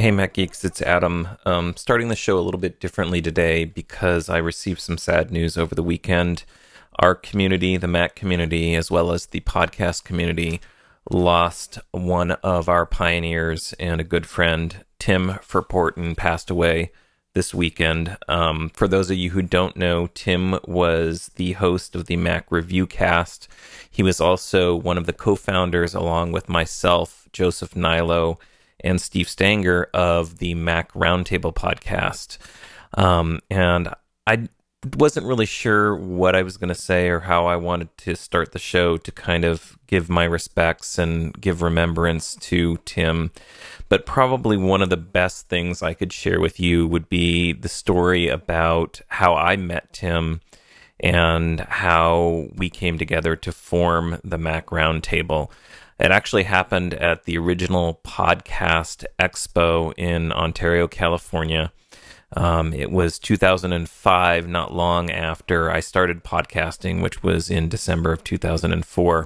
Hey, Mac Geeks, it's Adam. Starting the show a little bit differently today because I received some sad news over the weekend. Our community, the Mac community, as well as the podcast community, lost one of our pioneers and a good friend. Tim Verpoorten passed away this weekend. For those of you who don't know, Tim was the host of the Mac Review Cast. He was also one of the co-founders, along with myself, Joseph Nilo, and Steve Stanger of the Mac Roundtable podcast. And I wasn't really sure what I was going to say or how I wanted to start the show to kind of give my respects and give remembrance to Tim. But probably one of the best things I could share with you would be the story about how I met Tim and how we came together to form the Mac Roundtable. It actually happened at the original Podcast Expo in Ontario, California. It was 2005, not long after I started podcasting, which was in December of 2004.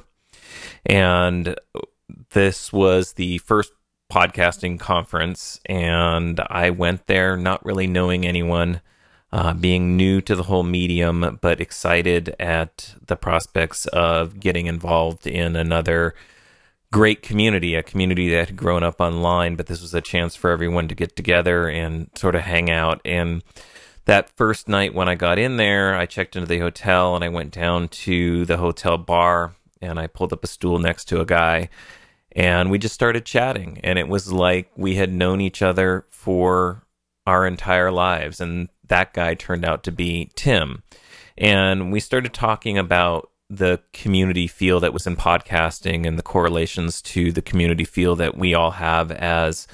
And this was the first podcasting conference, and I went there not really knowing anyone, being new to the whole medium, but excited at the prospects of getting involved in another great community, a community that had grown up online, but this was a chance for everyone to get together and sort of hang out. And that first night when I got in there, I checked into the hotel and I went down to the hotel bar and I pulled up a stool next to a guy and we just started chatting. And it was like we had known each other for our entire lives. And that guy turned out to be Tim. And we started talking about the community feel that was in podcasting and the correlations to the community feel that we all have as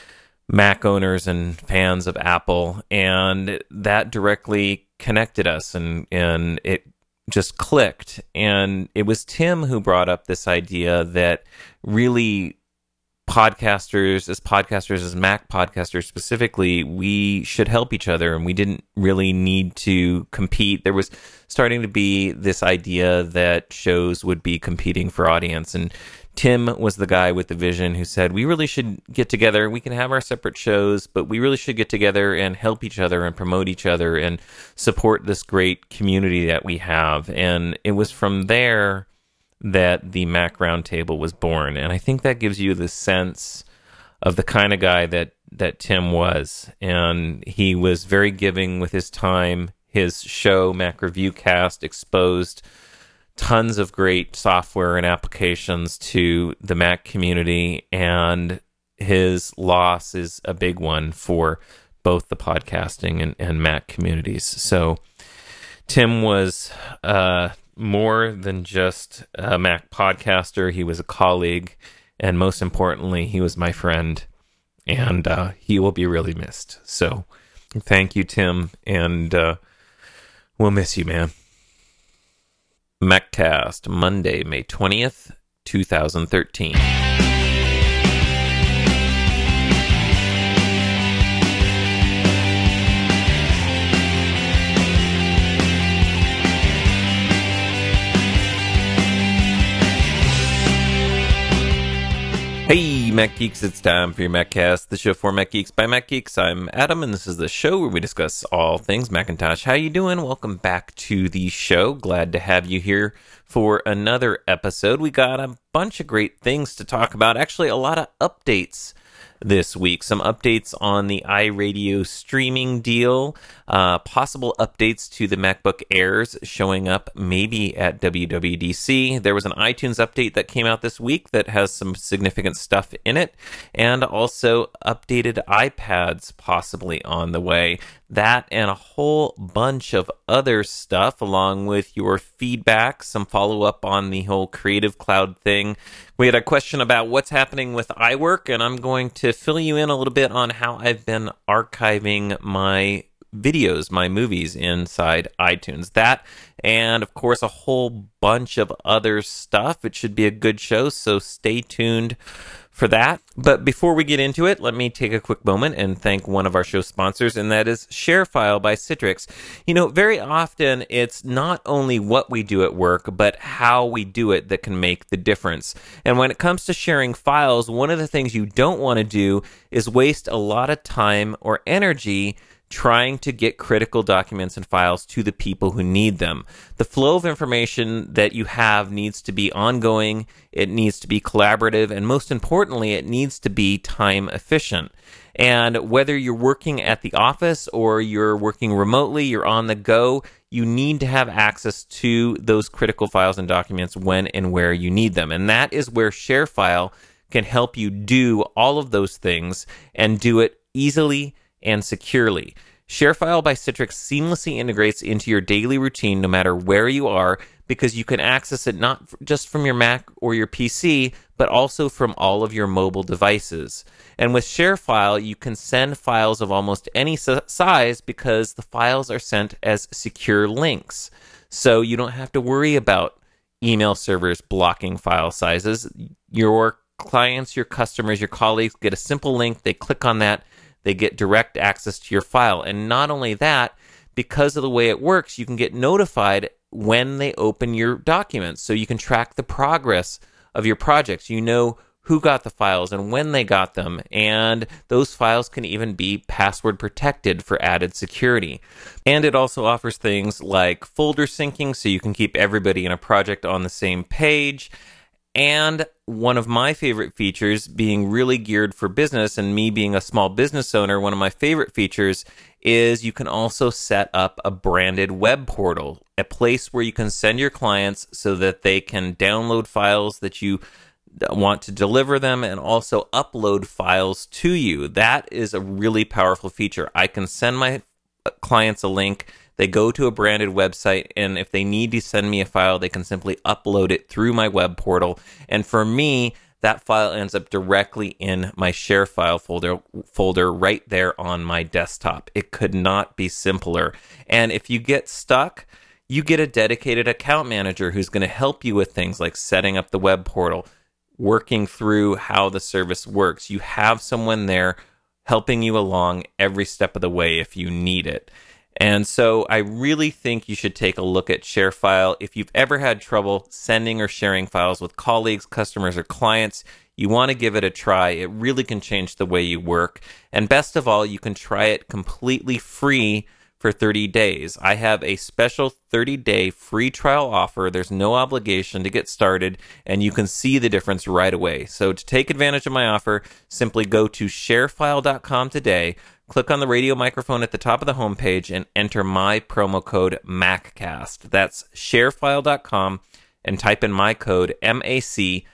Mac owners and fans of Apple. And that directly connected us and it just clicked. And it was Tim who brought up this idea that really podcasters, as Mac podcasters specifically, we should help each other and we didn't really need to compete. There was starting to be this idea that shows would be competing for audience. And Tim was the guy with the vision who said, we really should get together. We can have our separate shows, but we really should get together and help each other and promote each other and support this great community that we have. And it was from there that the Mac Roundtable was born. And I think that gives you the sense of the kind of guy that Tim was. And he was very giving with his time. His show, Mac Review Cast, exposed tons of great software and applications to the Mac community. And his loss is a big one for both the podcasting and Mac communities. So Tim was more than just a Mac podcaster. He was a colleague, and most importantly, he was my friend, and he will be really missed. So thank you, Tim, and we'll miss you, man. MacCast, Monday, May 20th, 2013. Hey, Mac Geeks, it's time for your MacCast, the show for Mac Geeks by Mac Geeks. I'm Adam, and this is the show where we discuss all things Macintosh. How you doing? Welcome back to the show. Glad to have you here for another episode. We got a bunch of great things to talk about. Actually, a lot of updates this week. Some updates on the iRadio streaming deal, possible updates to the MacBook Airs showing up maybe at WWDC. There was an iTunes update that came out this week that has some significant stuff in it, and also updated iPads possibly on the way. That and a whole bunch of other stuff, along with your feedback, some follow-up on the whole Creative Cloud thing. We had a question about what's happening with iWork, and I'm going to fill you in a little bit on how I've been archiving my videos, my movies inside iTunes. That, and of course, a whole bunch of other stuff. It should be a good show, so stay tuned for that. But before we get into it, let me take a quick moment and thank one of our show sponsors, and that is ShareFile by Citrix. You know, very often it's not only what we do at work, but how we do it that can make the difference. And when it comes to sharing files, one of the things you don't want to do is waste a lot of time or energy trying to get critical documents and files to the people who need them. The flow of information that you have needs to be ongoing, it needs to be collaborative, and most importantly, it needs to be time efficient. And whether you're working at the office or you're working remotely, you're on the go, you need to have access to those critical files and documents when and where you need them. And that is where ShareFile can help you do all of those things and do it easily and securely. ShareFile by Citrix seamlessly integrates into your daily routine no matter where you are, because you can access it not just from your Mac or your PC, but also from all of your mobile devices. And with ShareFile, you can send files of almost any size because the files are sent as secure links. So you don't have to worry about email servers blocking file sizes. Your clients, your customers, your colleagues get a simple link, they click on that, they get direct access to your file. And not only that, because of the way it works, you can get notified when they open your documents. So you can track the progress of your projects. You know who got the files and when they got them. And those files can even be password protected for added security. And it also offers things like folder syncing, so you can keep everybody in a project on the same page. And one of my favorite features, being really geared for business and me being a small business owner, one of my favorite features is you can also set up a branded web portal, a place where you can send your clients so that they can download files that you want to deliver them and also upload files to you. That is a really powerful feature. I can send my clients a link. They go to a branded website, and if they need to send me a file, they can simply upload it through my web portal. And for me, that file ends up directly in my ShareFile folder right there on my desktop. It could not be simpler. And if you get stuck, you get a dedicated account manager who's going to help you with things like setting up the web portal, working through how the service works. You have someone there helping you along every step of the way if you need it. And so I really think you should take a look at ShareFile. If you've ever had trouble sending or sharing files with colleagues, customers, or clients, you want to give it a try. It really can change the way you work. And best of all, you can try it completely free for 30 days. I have a special 30-day free trial offer. There's no obligation to get started, and you can see the difference right away. So to take advantage of my offer, simply go to sharefile.com today, click on the radio microphone at the top of the homepage, and enter my promo code MACCAST. That's sharefile.com, and type in my code MACCAST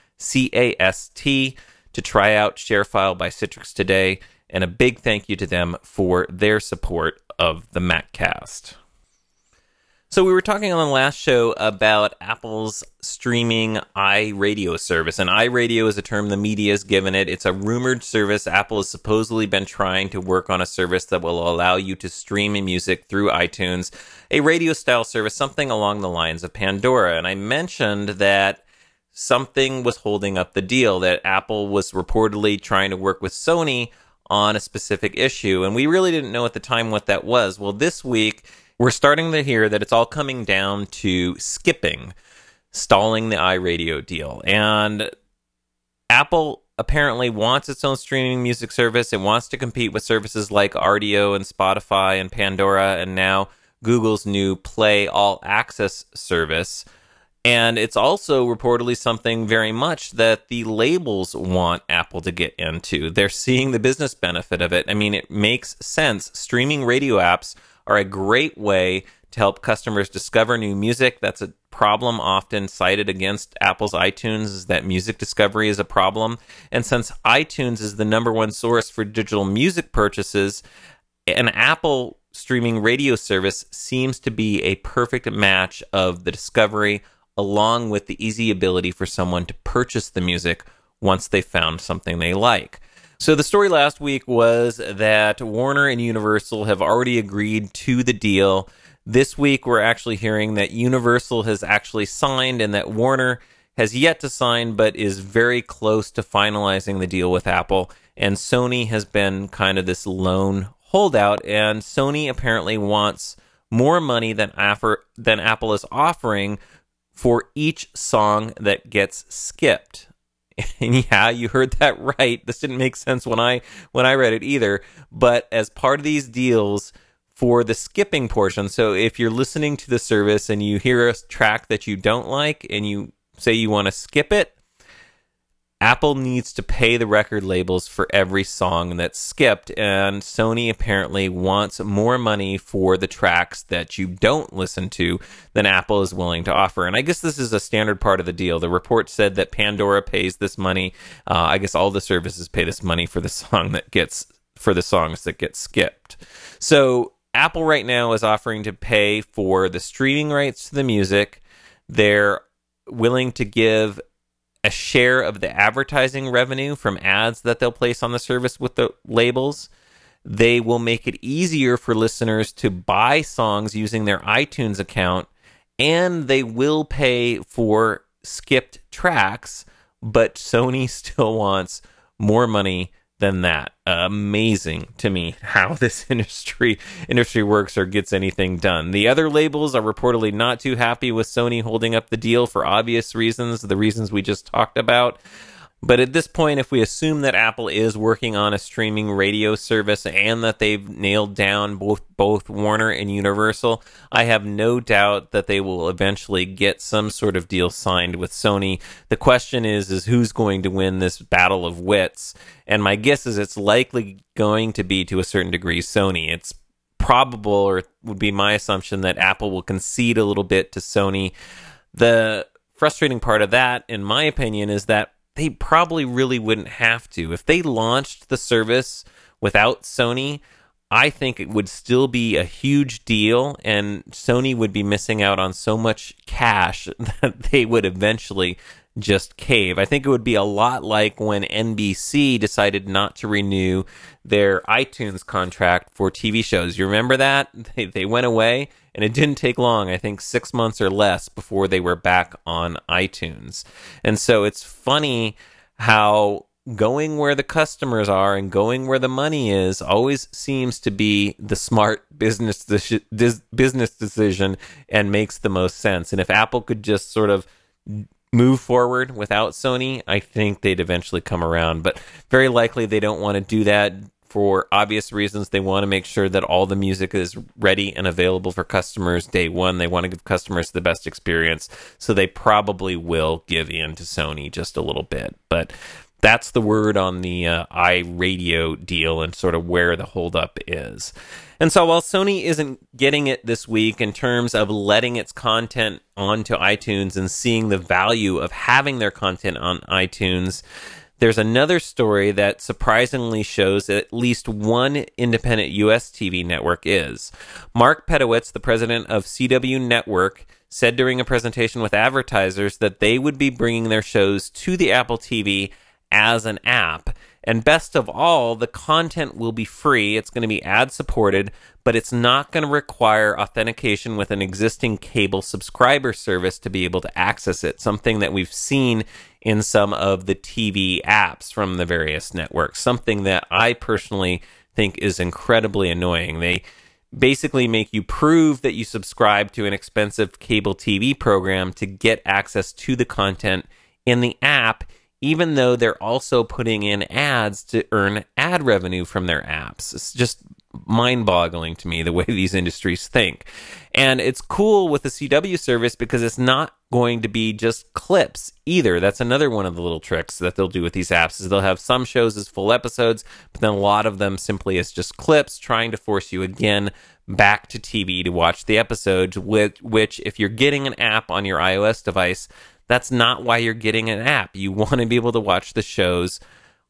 to try out ShareFile by Citrix today. And a big thank you to them for their support of the MacCast. So we were talking on the last show about Apple's streaming iRadio service. And iRadio is a term the media has given it. It's a rumored service. Apple has supposedly been trying to work on a service that will allow you to stream music through iTunes, a radio-style service, something along the lines of Pandora. And I mentioned that something was holding up the deal, that Apple was reportedly trying to work with Sony on a specific issue, and we really didn't know at the time what that was. Well, this week, we're starting to hear that it's all coming down to stalling the iRadio deal. And Apple apparently wants its own streaming music service. It wants to compete with services like Rdio and Spotify and Pandora, and now Google's new Play All Access service. And it's also reportedly something very much that the labels want Apple to get into. They're seeing the business benefit of it. I mean, it makes sense. Streaming radio apps are a great way to help customers discover new music. That's a problem often cited against Apple's iTunes, is that music discovery is a problem. And since iTunes is the number one source for digital music purchases, an Apple streaming radio service seems to be a perfect match of the discovery along with the easy ability for someone to purchase the music once they found something they like. So the story last week was that Warner and Universal have already agreed to the deal. This week, we're actually hearing that Universal has actually signed and that Warner has yet to sign, but is very close to finalizing the deal with Apple. And Sony has been kind of this lone holdout, and Sony apparently wants more money than Apple is offering for each song that gets skipped. And yeah, you heard that right. This didn't make sense when I read it either. But as part of these deals for the skipping portion, so if you're listening to the service and you hear a track that you don't like and you say you want to skip it, Apple needs to pay the record labels for every song that's skipped, and Sony apparently wants more money for the tracks that you don't listen to than Apple is willing to offer. And I guess this is a standard part of the deal. The report said that Pandora pays this money. I guess all the services pay this money for the songs that get skipped. So Apple right now is offering to pay for the streaming rights to the music. They're willing to give a share of the advertising revenue from ads that they'll place on the service with the labels. They will make it easier for listeners to buy songs using their iTunes account, and they will pay for skipped tracks, but Sony still wants more money than that. Amazing to me how this industry works or gets anything done. The other labels are reportedly not too happy with Sony holding up the deal for obvious reasons, the reasons we just talked about. But at this point, if we assume that Apple is working on a streaming radio service and that they've nailed down both Warner and Universal, I have no doubt that they will eventually get some sort of deal signed with Sony. The question is who's going to win this battle of wits? And my guess is it's likely going to be, to a certain degree, Sony. It's probable, or would be my assumption, that Apple will concede a little bit to Sony. The frustrating part of that, in my opinion, is that they probably really wouldn't have to. If they launched the service without Sony, I think it would still be a huge deal, and Sony would be missing out on so much cash that they would eventually just cave. I think it would be a lot like when NBC decided not to renew their iTunes contract for TV shows. You remember that? They went away, and it didn't take long, I think 6 months or less, before they were back on iTunes. And so it's funny how going where the customers are and going where the money is always seems to be the smart business decision and makes the most sense. And if Apple could just sort of move forward without Sony, I think they'd eventually come around. But very likely they don't want to do that for obvious reasons. They want to make sure that all the music is ready and available for customers day one. They want to give customers the best experience. So they probably will give in to Sony just a little bit. But that's the word on the iRadio deal and sort of where the holdup is. And so while Sony isn't getting it this week in terms of letting its content onto iTunes and seeing the value of having their content on iTunes, there's another story that surprisingly shows that at least one independent U.S. TV network is. Mark Pedowitz, the president of CW Network, said during a presentation with advertisers that they would be bringing their shows to the Apple TV as an app. And best of all, the content will be free. It's going to be ad-supported, but it's not going to require authentication with an existing cable subscriber service to be able to access it, something that we've seen in some of the TV apps from the various networks, something that I personally think is incredibly annoying. They basically make you prove that you subscribe to an expensive cable TV program to get access to the content in the app, even though they're also putting in ads to earn ad revenue from their apps. It's just mind-boggling to me the way these industries think. And it's cool with the CW service because it's not going to be just clips either. That's another one of the little tricks that they'll do with these apps, is they'll have some shows as full episodes, but then a lot of them simply as just clips, trying to force you again back to TV to watch the episodes, which if you're getting an app on your iOS device, that's not why you're getting an app. You want to be able to watch the shows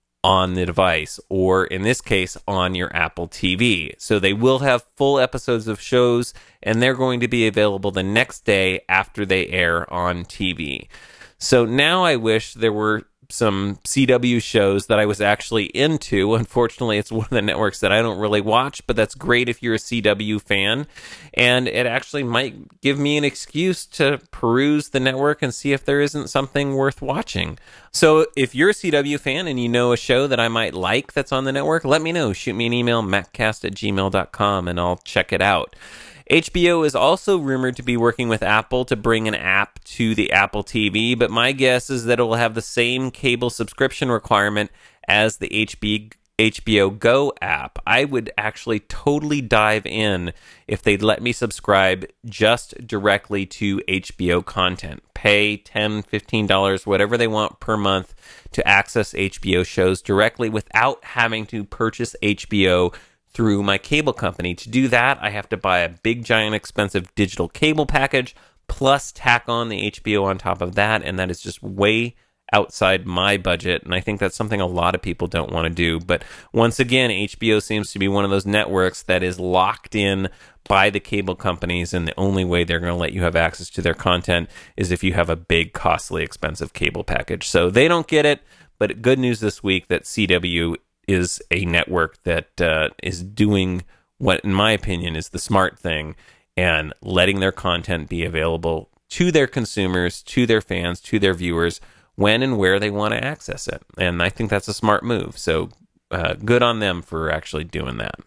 on the device, or in this case, on your Apple TV. So they will have full episodes of shows, and they're going to be available the next day after they air on TV. So now I wish there were some CW shows that I was actually into. Unfortunately, it's one of the networks that I don't really watch, but that's great if you're a CW fan. And it actually might give me an excuse to peruse the network and see if there isn't something worth watching. So if you're a CW fan and you know a show that I might like that's on the network, let me know. Shoot me an email, maccast@gmail.com, and I'll check it out. HBO is also rumored to be working with Apple to bring an app to the Apple TV, but my guess is that it will have the same cable subscription requirement as the HBO Go app. I would actually totally dive in if they'd let me subscribe just directly to HBO content. Pay $10, $15, whatever they want per month to access HBO shows directly without having to purchase HBO through my cable company. To do that, I have to buy a big, giant, expensive digital cable package, plus tack on the HBO on top of that, and that is just way outside my budget, and I think that's something a lot of people don't want to do. But once again, HBO seems to be one of those networks that is locked in by the cable companies, and the only way they're going to let you have access to their content is if you have a big, costly, expensive cable package. So they don't get it, but good news this week that CW is a network that is doing what, in my opinion, is the smart thing and letting their content be available to their consumers, to their fans, to their viewers, when and where they want to access it. And I think that's a smart move. So good on them for actually doing that.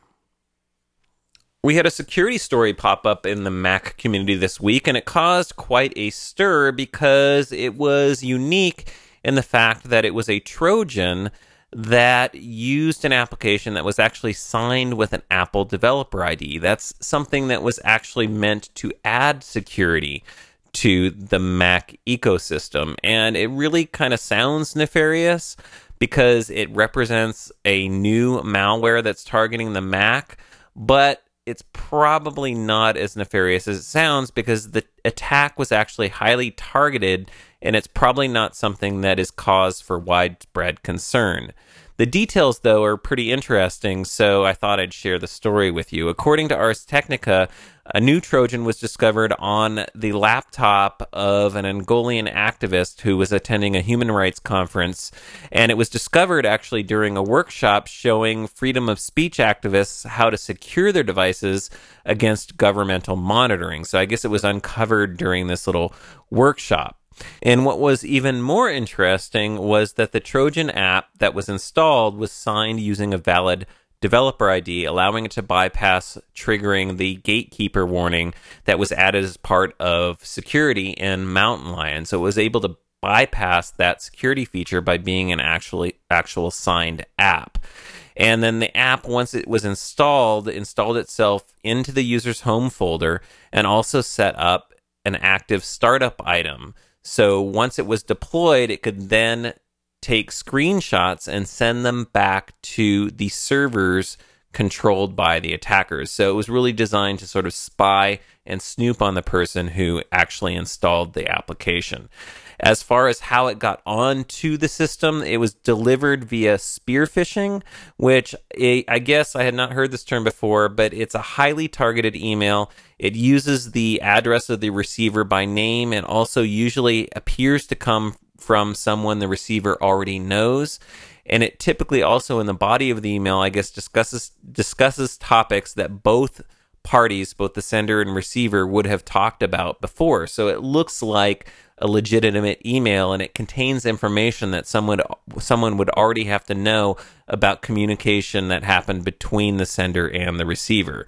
We had a security story pop up in the Mac community this week, and it caused quite a stir because it was unique in the fact that it was a Trojan that used an application that was actually signed with an Apple developer ID. That's something that was actually meant to add security to the Mac ecosystem. And it really kind of sounds nefarious because it represents a new malware that's targeting the Mac, but it's probably not as nefarious as it sounds because the attack was actually highly targeted, and it's probably not something that is cause for widespread concern. The details, though, are pretty interesting, so I thought I'd share the story with you. According to Ars Technica, a new Trojan was discovered on the laptop of an Angolan activist who was attending a human rights conference, and it was discovered actually during a workshop showing freedom of speech activists how to secure their devices against governmental monitoring. So I guess it was uncovered during this little workshop. And what was even more interesting was that the Trojan app that was installed was signed using a valid developer ID, allowing it to bypass triggering the gatekeeper warning that was added as part of security in Mountain Lion. So it was able to bypass that security feature by being an actual signed app. And then the app, once it was installed itself into the user's home folder and also set up an active startup item. So once it was deployed, it could then take screenshots and send them back to the servers controlled by the attackers. So it was really designed to sort of spy and snoop on the person who actually installed the application. As far as how it got onto the system, it was delivered via spear phishing, which I guess I had not heard this term before, but it's a highly targeted email. It uses the address of the receiver by name and also usually appears to come from someone the receiver already knows. And it typically also in the body of the email, I guess, discusses topics that both parties, both the sender and receiver, would have talked about before. So it looks like a legitimate email, and it contains information that someone would already have to know about communication that happened between the sender and the receiver.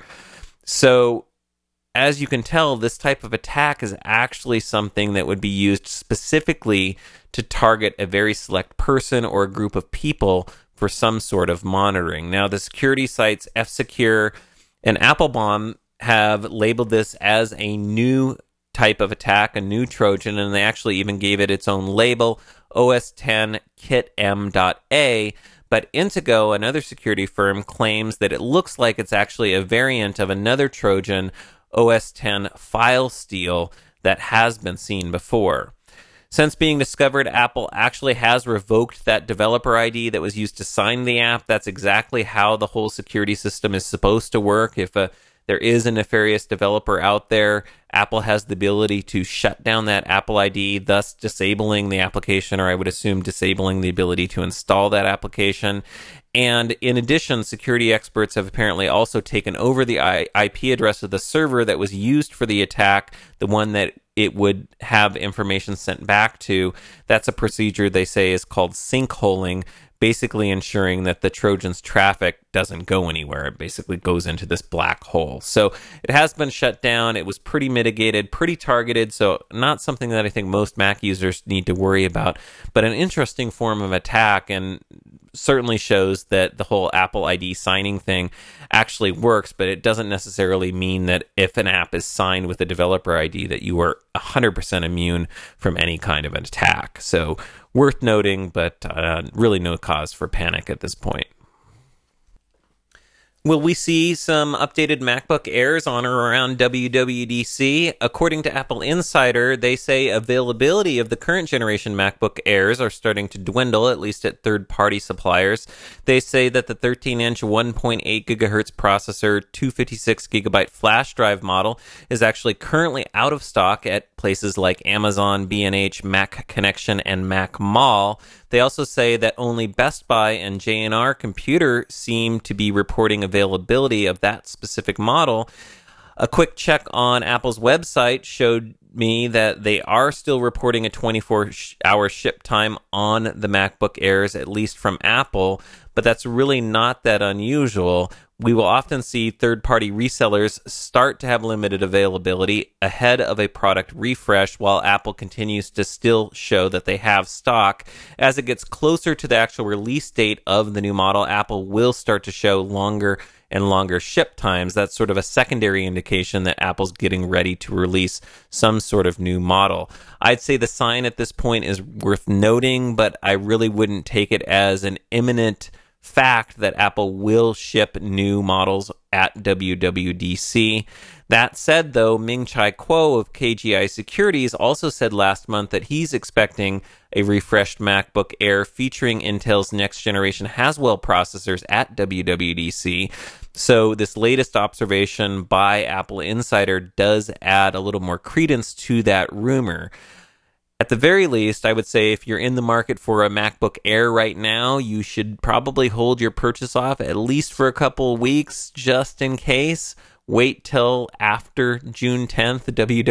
So as you can tell, this type of attack is actually something that would be used specifically to target a very select person or a group of people for some sort of monitoring. Now, the security sites F-Secure and Applebaum have labeled this as a new type of attack, a new Trojan, and they actually even gave it its own label, OS X KitM.A. But Intego, another security firm, claims that it looks like it's actually a variant of another Trojan, OS X FileSteal, that has been seen before. Since being discovered, Apple actually has revoked that developer ID that was used to sign the app. That's exactly how the whole security system is supposed to work. If a there is a nefarious developer out there, Apple has the ability to shut down that Apple ID, thus disabling the application, or I would assume disabling the ability to install that application. And in addition, security experts have apparently also taken over the IP address of the server that was used for the attack, the one that it would have information sent back to. That's a procedure they say is called sinkholing, basically ensuring that the Trojan's traffic doesn't go anywhere. It basically goes into this black hole. So it has been shut down. It was pretty mitigated, pretty targeted, so not something that I think most Mac users need to worry about, but an interesting form of attack, and certainly shows that the whole Apple ID signing thing actually works, but it doesn't necessarily mean that if an app is signed with a developer ID that you are 100% immune from any kind of an attack. So worth noting, but really no cause for panic at this point. Will we see some updated MacBook Airs on or around WWDC? According to Apple Insider, they say availability of the current generation MacBook Airs are starting to dwindle, at least at third-party suppliers. They say that the 13-inch 1.8 gigahertz processor, 256GB flash drive model is actually currently out of stock at places like Amazon, B&H, Mac Connection, and Mac Mall. They also say that only Best Buy and J&R Computer seem to be reporting availability of that specific model. A quick check on Apple's website showed me that they are still reporting a 24-hour ship time on the MacBook Airs, at least from Apple, but that's really not that unusual. We will often see third-party resellers start to have limited availability ahead of a product refresh, while Apple continues to still show that they have stock. As it gets closer to the actual release date of the new model, Apple will start to show longer and longer ship times. That's sort of a secondary indication that Apple's getting ready to release some sort of new model. I'd say the sign at this point is worth noting, but I really wouldn't take it as an imminent fact that Apple will ship new models at WWDC. That said, though, Ming-Chi Kuo of KGI Securities also said last month that he's expecting a refreshed MacBook Air featuring Intel's next generation Haswell processors at WWDC. So this latest observation by Apple Insider does add a little more credence to that rumor. At the very least, I would say if you're in the market for a MacBook Air right now, you should probably hold your purchase off at least for a couple of weeks, just in case. Wait till after June 10th,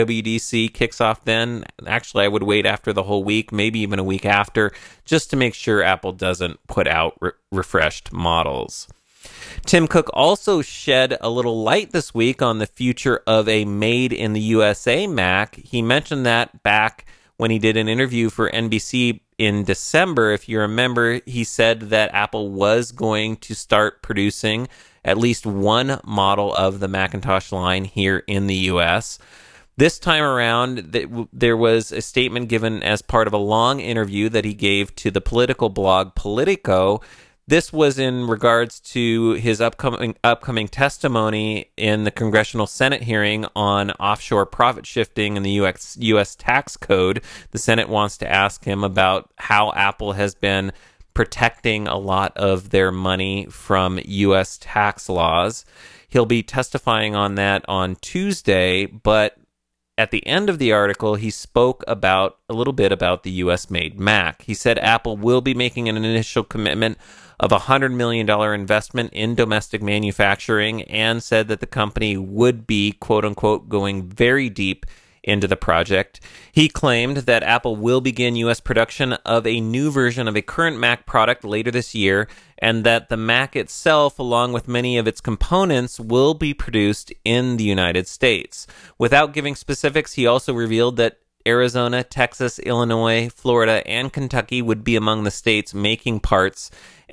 WWDC kicks off then. Actually, I would wait after the whole week, maybe even a week after, just to make sure Apple doesn't put out refreshed models. Tim Cook also shed a little light this week on the future of a made in the USA Mac. He mentioned that back when he did an interview for NBC in December. If you remember, he said that Apple was going to start producing at least one model of the Macintosh line here in the US. This time around, there was a statement given as part of a long interview that he gave to the political blog Politico. This was in regards to his upcoming testimony in the Congressional Senate hearing on offshore profit shifting in the U.S. tax code. The Senate wants to ask him about how Apple has been protecting a lot of their money from U.S. tax laws. He'll be testifying on that on Tuesday, but at the end of the article, he spoke about a little bit about the U.S.-made Mac. He said Apple will be making an initial commitment of a $100 million investment in domestic manufacturing, and said that the company would be, quote-unquote, going very deep into the project. He claimed that Apple will begin U.S. production of a new version of a current Mac product later this year, and that the Mac itself, along with many of its components, will be produced in the United States. Without giving specifics, he also revealed that Arizona, Texas, Illinois, Florida, and Kentucky would be among the states making parts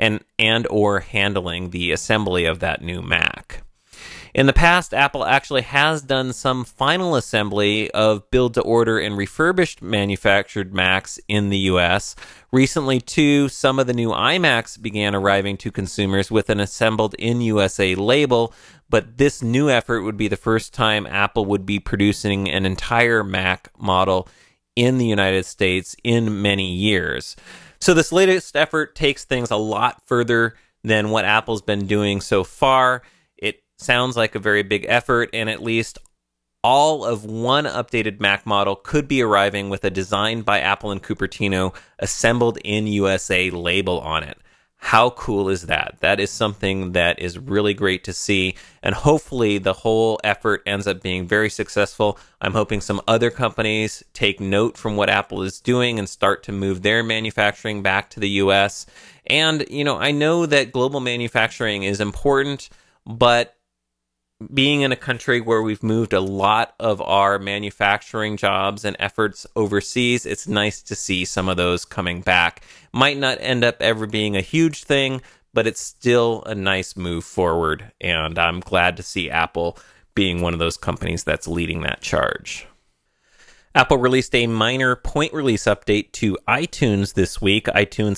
and or handling the assembly of that new Mac. In the past, Apple actually has done some final assembly of build-to-order and refurbished manufactured Macs in the U.S. Recently, too, some of the new iMacs began arriving to consumers with an assembled in USA label, but this new effort would be the first time Apple would be producing an entire Mac model in the United States in many years. So this latest effort takes things a lot further than what Apple's been doing so far. It sounds like a very big effort, and at least all of one updated Mac model could be arriving with a designed by Apple in Cupertino, assembled in USA label on it. How cool is that? That is something that is really great to see, and hopefully the whole effort ends up being very successful. I'm hoping some other companies take note from what Apple is doing and start to move their manufacturing back to the US. And, I know that global manufacturing is important, but being in a country where we've moved a lot of our manufacturing jobs and efforts overseas, it's nice to see some of those coming back. Might not end up ever being a huge thing, but it's still a nice move forward, and I'm glad to see Apple being one of those companies that's leading that charge. Apple released a minor point release update to iTunes this week. iTunes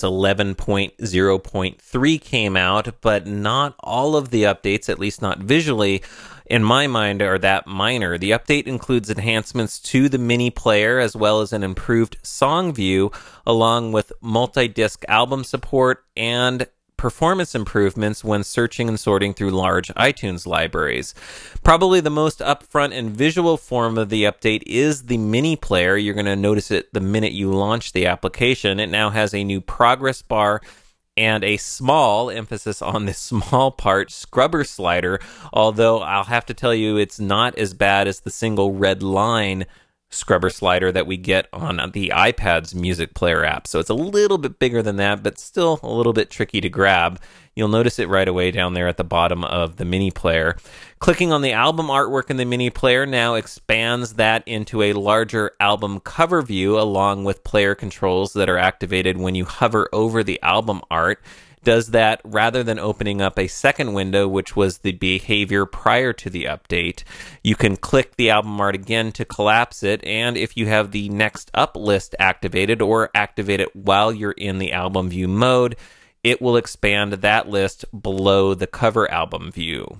11.0.3 came out, but not all of the updates, at least not visually, in my mind, are that minor. The update includes enhancements to the mini player, as well as an improved song view, along with multi-disc album support and performance improvements when searching and sorting through large iTunes libraries. Probably the most upfront and visual form of the update is the mini player. You're going to notice it the minute you launch the application. It now has a new progress bar and a small, emphasis on the small part, scrubber slider, although I'll have to tell you it's not as bad as the single red line scrubber slider that we get on the iPad's music player app. So it's a little bit bigger than that, but still a little bit tricky to grab. You'll notice it right away down there at the bottom of the mini player. Clicking on the album artwork in the mini player now expands that into a larger album cover view, along with player controls that are activated when you hover over the album art. Does that rather than opening up a second window, which was the behavior prior to the update. You can click the album art again to collapse it, and if you have the next up list activated or activate it while you're in the album view mode, it will expand that list below the cover album view.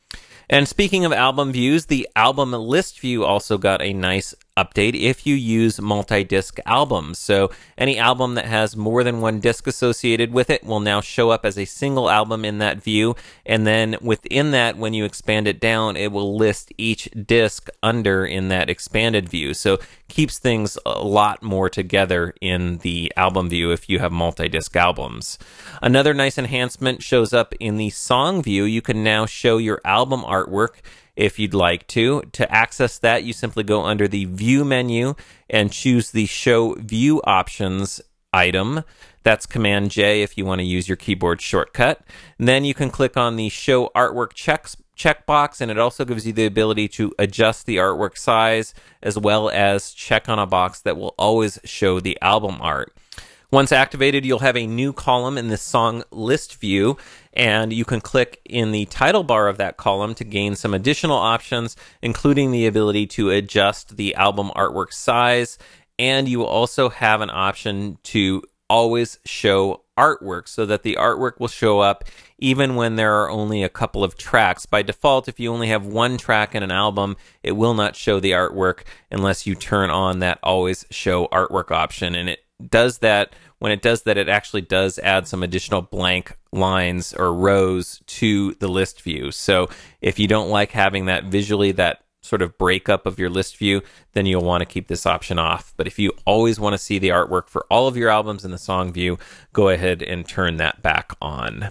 And speaking of album views, the album list view also got a nice update if you use multi-disc albums. So any album that has more than one disc associated with it will now show up as a single album in that view. And then within that, when you expand it down, it will list each disc under in that expanded view. So keeps things a lot more together in the album view if you have multi-disc albums. Another nice enhancement shows up in the song view. You can now show your album artwork if you'd like to. To access that, you simply go under the View menu and choose the Show View Options item. That's Command J if you want to use your keyboard shortcut. And then you can click on the Show Artwork checkbox, and it also gives you the ability to adjust the artwork size, as well as check on a box that will always show the album art. Once activated, you'll have a new column in the song list view, and you can click in the title bar of that column to gain some additional options, including the ability to adjust the album artwork size, and you will also have an option to always show artwork, so that the artwork will show up even when there are only a couple of tracks. By default, if you only have one track in an album, it will not show the artwork unless you turn on that always show artwork option, and it does that. When it does that, it actually does add some additional blank lines or rows to the list view. So if you don't like having that visually, that sort of breakup of your list view, then you'll want to keep this option off. But if you always want to see the artwork for all of your albums in the song view, go ahead and turn that back on.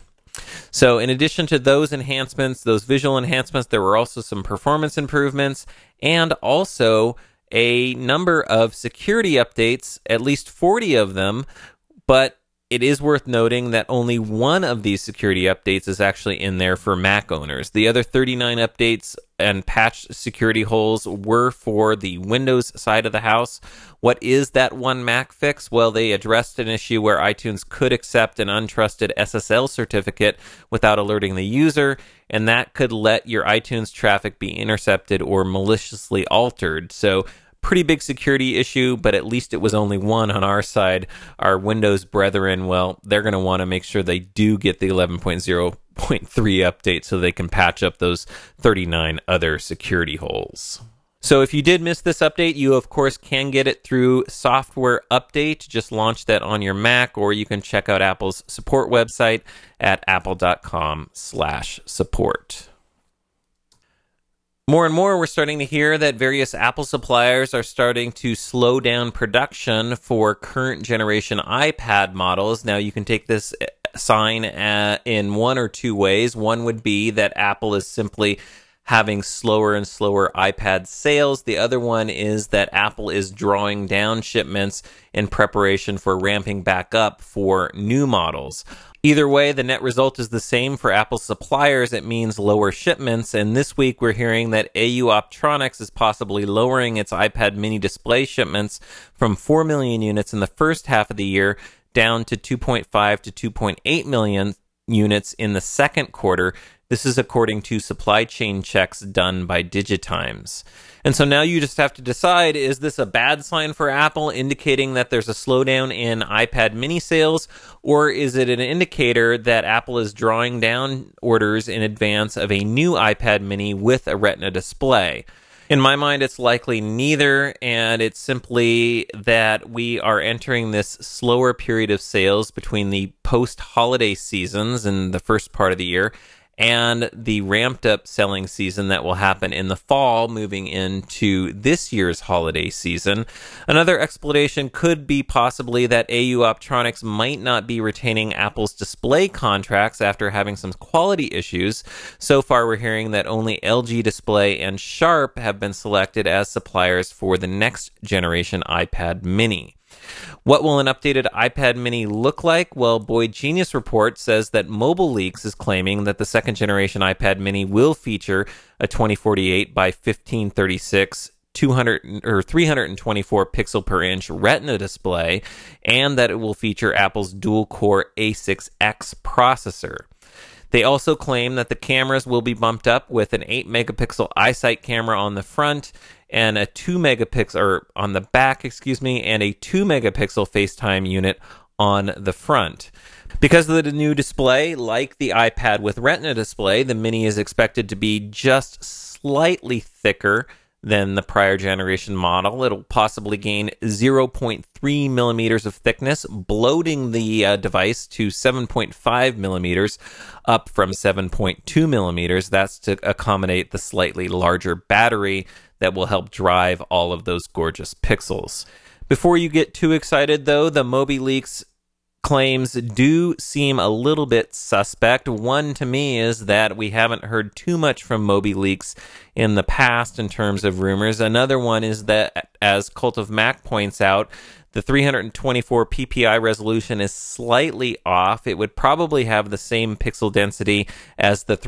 So in addition to those enhancements, those visual enhancements, there were also some performance improvements and also a number of security updates, at least 40 of them, but it is worth noting that only one of these security updates is actually in there for Mac owners. The other 39 updates and patched security holes were for the Windows side of the house. What is that one Mac fix? Well, they addressed an issue where iTunes could accept an untrusted SSL certificate without alerting the user, and that could let your iTunes traffic be intercepted or maliciously altered. So pretty big security issue, but at least it was only one on our side. Our Windows brethren, well, they're going to want to make sure they do get the 11.0.3 update so they can patch up those 39 other security holes. So if you did miss this update, you of course can get it through Software Update. Just launch that on your Mac, or you can check out Apple's support website at apple.com/support. More and more, we're starting to hear that various Apple suppliers are starting to slow down production for current generation iPad models. Now, you can take this sign in one or two ways. One would be that Apple is simply having slower and slower iPad sales. The other one is that Apple is drawing down shipments in preparation for ramping back up for new models. Either way, the net result is the same for Apple suppliers. It means lower shipments. And this week, we're hearing that AU Optronics is possibly lowering its iPad mini display shipments from 4 million units in the first half of the year down to 2.5 to 2.8 million units in the second quarter. This is according to supply chain checks done by Digitimes. And so now you just have to decide, is this a bad sign for Apple, indicating that there's a slowdown in iPad mini sales, or is it an indicator that Apple is drawing down orders in advance of a new iPad mini with a Retina display? In my mind, it's likely neither, and it's simply that we are entering this slower period of sales between the post-holiday seasons in the first part of the year and the ramped up selling season that will happen in the fall, moving into this year's holiday season. Another explanation could be possibly that AU Optronics might not be retaining Apple's display contracts after having some quality issues. So far, we're hearing that only LG Display and Sharp have been selected as suppliers for the next generation iPad mini. What will an updated iPad mini look like? Well, Boyd Genius Report says that Mobile Leaks is claiming that the second generation iPad mini will feature a 2048 by 1536 324 pixel per inch Retina display, and that it will feature Apple's dual-core A6X processor. They also claim that the cameras will be bumped up with an 8-megapixel iSight camera on the front and a 2-megapixel, or on the back, and a 2-megapixel FaceTime unit on the front. Because of the new display, like the iPad with Retina display, the Mini is expected to be just slightly thicker than the prior generation model. It'll possibly gain 0.3 millimeters of thickness, bloating the device to 7.5 millimeters, up from 7.2 millimeters. That's to accommodate the slightly larger battery that will help drive all of those gorgeous pixels. Before you get too excited, though, the MobiLeaks claims do seem a little bit suspect. One, to me, is that we haven't heard too much from MobiLeaks in the past in terms of rumors. Another one is that, as Cult of Mac points out, the 324 ppi resolution is slightly off. It would probably have the same pixel density as the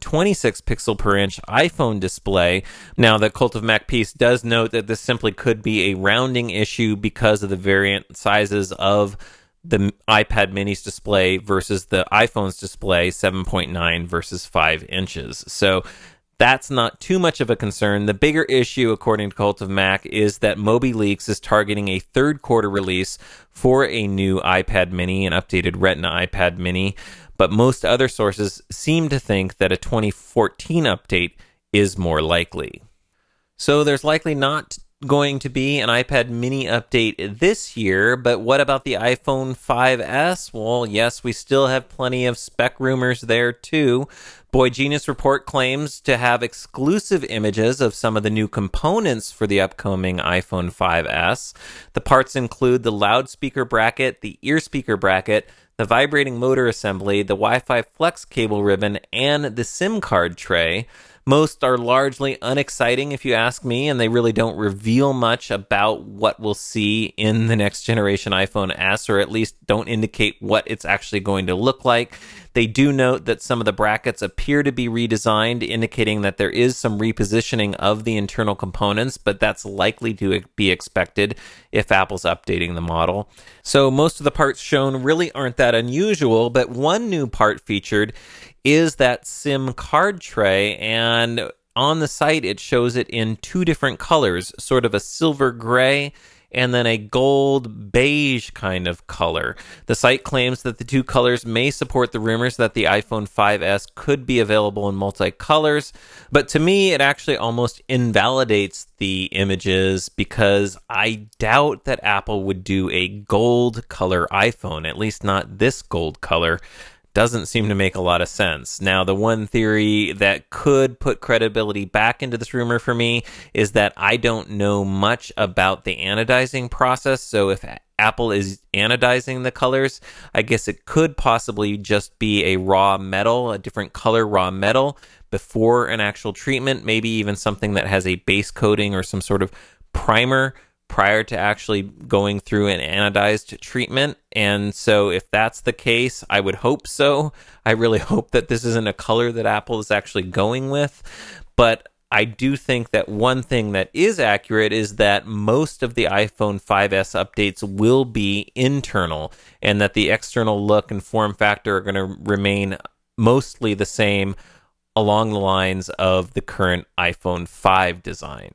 326 pixel per inch iPhone display. Now, the Cult of Mac piece does note that this simply could be a rounding issue because of the variant sizes of the iPad mini's display versus the iPhone's display, 7.9 versus 5 inches. So that's not too much of a concern. The bigger issue, according to Cult of Mac, is that MobiLeaks is targeting a third quarter release for a new iPad mini, an updated Retina iPad mini, but most other sources seem to think that a 2014 update is more likely. So there's likely not going to be an iPad mini update this year, but what about the iPhone 5S? Well, yes, we still have plenty of spec rumors there too. Boyd Genius Report claims to have exclusive images of some of the new components for the upcoming iPhone 5S. The parts include the loudspeaker bracket, the ear speaker bracket, the vibrating motor assembly, the Wi-Fi flex cable ribbon, and the SIM card tray. Most are largely unexciting, if you ask me, and they really don't reveal much about what we'll see in the next generation iPhone S, or at least don't indicate what it's actually going to look like. They do note that some of the brackets appear to be redesigned, indicating that there is some repositioning of the internal components, but that's likely to be expected if Apple's updating the model. So most of the parts shown really aren't that unusual, but one new part featured is that SIM card tray, and on the site it shows it in two different colors, sort of a silver gray and then a gold beige kind of color. The site claims that the two colors may support the rumors that the iPhone 5S could be available in multicolors, but to me it actually almost invalidates the images because I doubt that Apple would do a gold color iPhone, at least not this gold color. doesn't seem to make a lot of sense. Now, the one theory that could put credibility back into this rumor for me is that I don't know much about the anodizing process. So if Apple is anodizing the colors, I guess it could possibly just be a raw metal, a different color raw metal before an actual treatment, maybe even something that has a base coating or some sort of primer prior to actually going through an anodized treatment. And so if that's the case, I would hope so. I really hope that this isn't a color that Apple is actually going with. But I do think that one thing that is accurate is that most of the iPhone 5S updates will be internal, and that the external look and form factor are going to remain mostly the same along the lines of the current iPhone 5 design.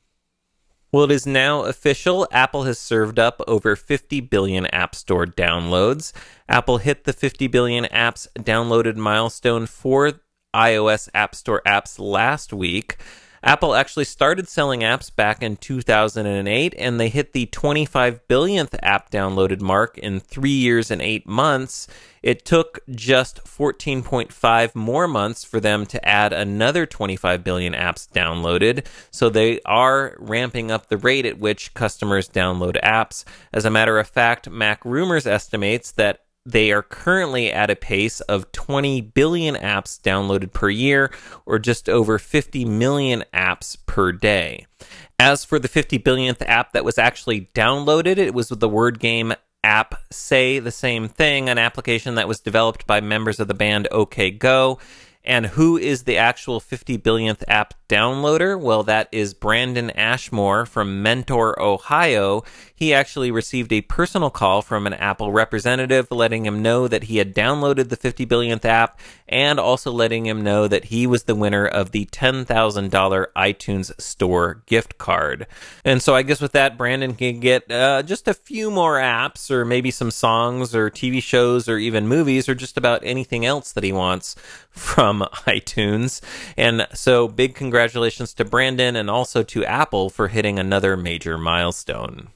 Well, it is now official. Apple has served up over 50 billion App Store downloads. Apple hit the 50 billion apps downloaded milestone for iOS App Store apps last week. Apple actually started selling apps back in 2008, and they hit the 25 billionth app downloaded mark in 3 years and 8 months. It took just 14.5 more months for them to add another 25 billion apps downloaded, so they are ramping up the rate at which customers download apps. As a matter of fact, Mac Rumors estimates that they are currently at a pace of 20 billion apps downloaded per year, or just over 50 million apps per day. As for the 50 billionth app that was actually downloaded, it was the word game app Say the Same Thing, an application that was developed by members of the band OK Go. And who is the actual 50 billionth app downloader? Well, that is Brandon Ashmore from Mentor, Ohio. He actually received a personal call from an Apple representative letting him know that he had downloaded the 50 billionth app, and also letting him know that he was the winner of the $10,000 iTunes Store gift card. And so I guess with that, Brandon can get just a few more apps, or maybe some songs or TV shows or even movies, or just about anything else that he wants from iTunes. And so big congratulations to Brandon, and also to Apple for hitting another major milestone.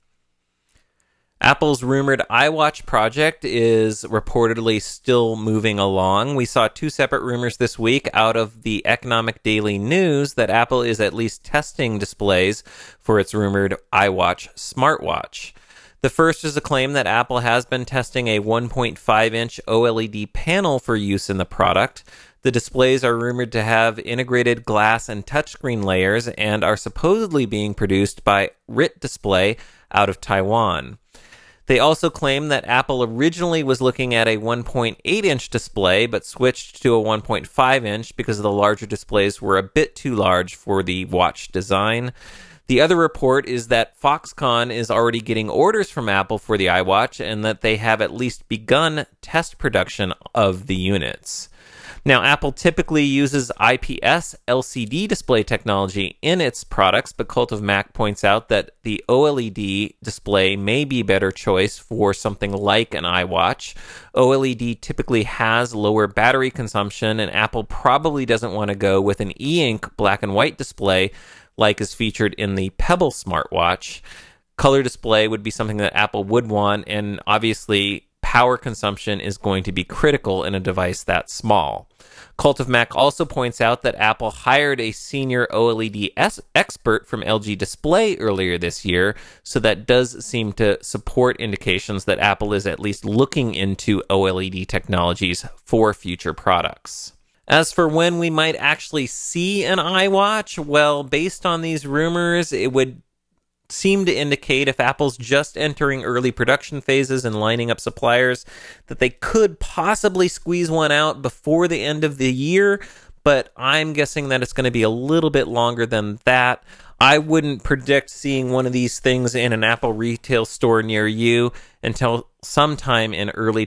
Apple's rumored iWatch project is reportedly still moving along. We saw two separate rumors this week out of the Economic Daily News that Apple is at least testing displays for its rumored iWatch smartwatch. The first is a claim that Apple has been testing a 1.5-inch OLED panel for use in the product. The displays are rumored to have integrated glass and touchscreen layers, and are supposedly being produced by RIT Display out of Taiwan. They also claim that Apple originally was looking at a 1.8-inch display, but switched to a 1.5-inch because the larger displays were a bit too large for the watch design. The other report is that Foxconn is already getting orders from Apple for the iWatch, and that they have at least begun test production of the units. Now, Apple typically uses IPS LCD display technology in its products, but Cult of Mac points out that the OLED display may be a better choice for something like an iWatch. OLED typically has lower battery consumption, and Apple probably doesn't want to go with an e-ink black and white display like is featured in the Pebble smartwatch. Color display would be something that Apple would want, and obviously power consumption is going to be critical in a device that small. Cult of Mac also points out that Apple hired a senior OLED expert from LG Display earlier this year, so that does seem to support indications that Apple is at least looking into OLED technologies for future products. As for when we might actually see an iWatch, well, based on these rumors, it would seem to indicate, if Apple's just entering early production phases and lining up suppliers, that they could possibly squeeze one out before the end of the year, but I'm guessing that it's going to be a little bit longer than that. I wouldn't predict seeing one of these things in an Apple retail store near you until sometime in early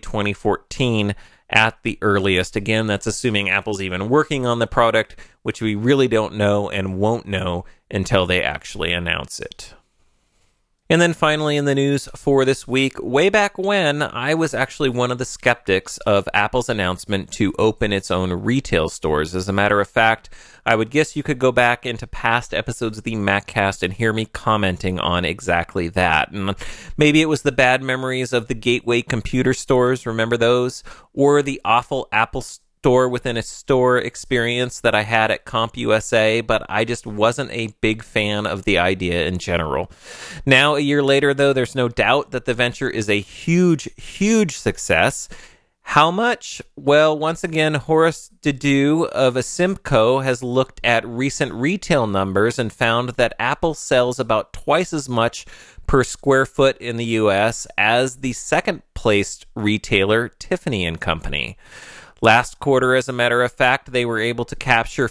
2014 at the earliest. Again, that's assuming Apple's even working on the product, which we really don't know and won't know until they actually announce it. And then finally in the news for this week, way back when, I was actually one of the skeptics of Apple's announcement to open its own retail stores. As a matter of fact, I would guess you could go back into past episodes of the MacCast and hear me commenting on exactly that. And maybe it was the bad memories of the gateway computer stores, remember those? Or the awful Apple store within a store experience that I had at CompUSA, but I just wasn't a big fan of the idea in general. Now, a year later, though, there's no doubt that the venture is a huge, huge success. How much? Well, once again, Horace Dediu of Asimco has looked at recent retail numbers and found that Apple sells about twice as much per square foot in the U.S. as the second-placed retailer, Tiffany & Company. Last quarter, as a matter of fact, they were able to capture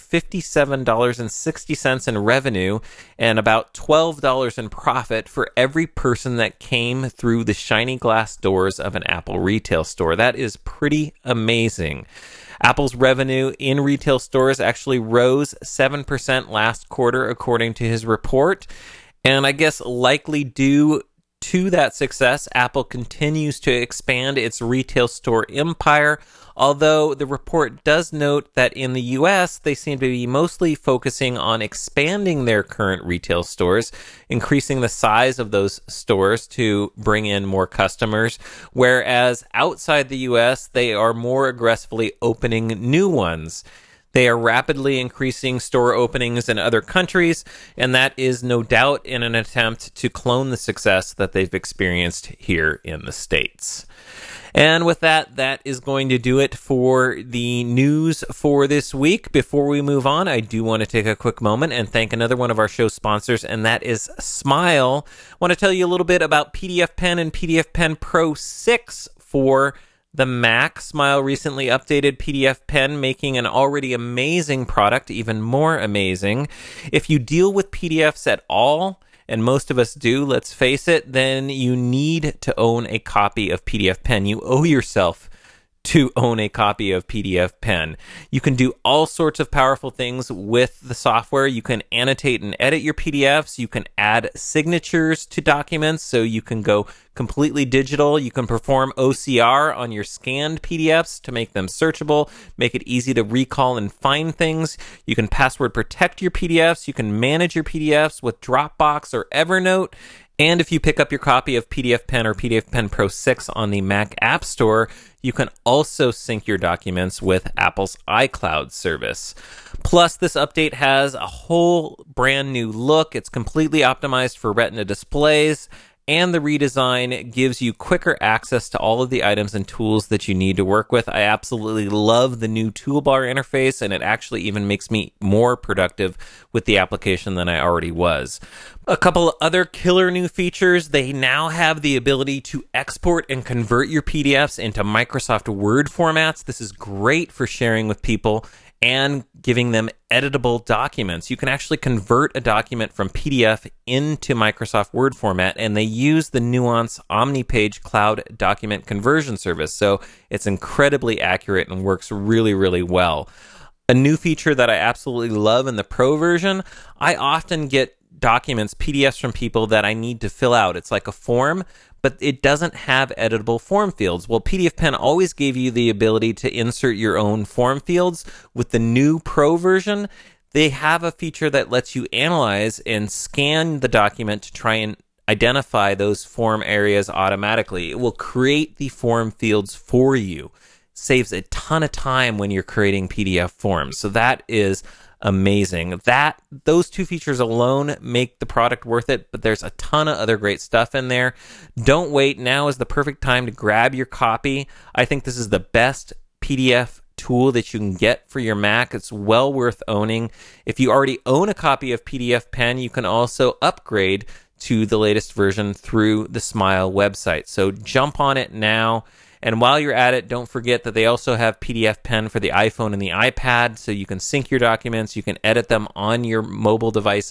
$57.60 in revenue and about $12 in profit for every person that came through the shiny glass doors of an Apple retail store. That is pretty amazing. Apple's revenue in retail stores actually rose 7% last quarter, according to his report. And I guess likely due to that success, Apple continues to expand its retail store empire, although the report does note that in the U.S., they seem to be mostly focusing on expanding their current retail stores, increasing the size of those stores to bring in more customers, whereas outside the U.S., they are more aggressively opening new ones. They are rapidly increasing store openings in other countries, and that is no doubt in an attempt to clone the success that they've experienced here in the States. And with that, that is going to do it for the news for this week. Before we move on, I do want to take a quick moment and thank another one of our show sponsors, and that is Smile. I want to tell you a little bit about PDF Pen and PDF Pen Pro 6 for the Mac. Smile recently updated PDF Pen, making an already amazing product even more amazing. If you deal with PDFs at all, and most of us do, let's face it, then you need to own a copy of PDF Pen. You owe yourself to own a copy of PDF Pen. You can do all sorts of powerful things with the software. You can annotate and edit your PDFs. You can add signatures to documents, so you can go completely digital. You can perform OCR on your scanned PDFs to make them searchable, make it easy to recall and find things. You can password protect your PDFs. You can manage your PDFs with Dropbox or Evernote. And if you pick up your copy of PDF Pen or PDF Pen Pro 6 on the Mac App Store, you can also sync your documents with Apple's iCloud service. Plus, this update has a whole brand new look. It's completely optimized for Retina displays, and the redesign gives you quicker access to all of the items and tools that you need to work with. I absolutely love the new toolbar interface, and it actually even makes me more productive with the application than I already was. A couple other killer new features. They now have the ability to export and convert your PDFs into Microsoft Word formats. This is great for sharing with people and giving them editable documents. You can actually convert a document from PDF into Microsoft Word format, and they use the Nuance OmniPage Cloud document conversion service. So it's incredibly accurate and works really, really well. A new feature that I absolutely love in the Pro version, I often get documents, PDFs from people that I need to fill out. It's like a form, but it doesn't have editable form fields. Well, PDF Pen always gave you the ability to insert your own form fields. With the new Pro version, they have a feature that lets you analyze and scan the document to try and identify those form areas automatically. It will create the form fields for you. Saves a ton of time when you're creating PDF forms. So that is amazing. Those two features alone make the product worth it, but there's a ton of other great stuff in there. Don't wait. Now is the perfect time to grab your copy. I think this is the best PDF tool that you can get for your Mac. It's well worth owning. If you already own a copy of PDF Pen, you can also upgrade to the latest version through the Smile website. So jump on it now. And while you're at it, don't forget that they also have PDF Pen for the iPhone and the iPad, so you can sync your documents, you can edit them on your mobile devices,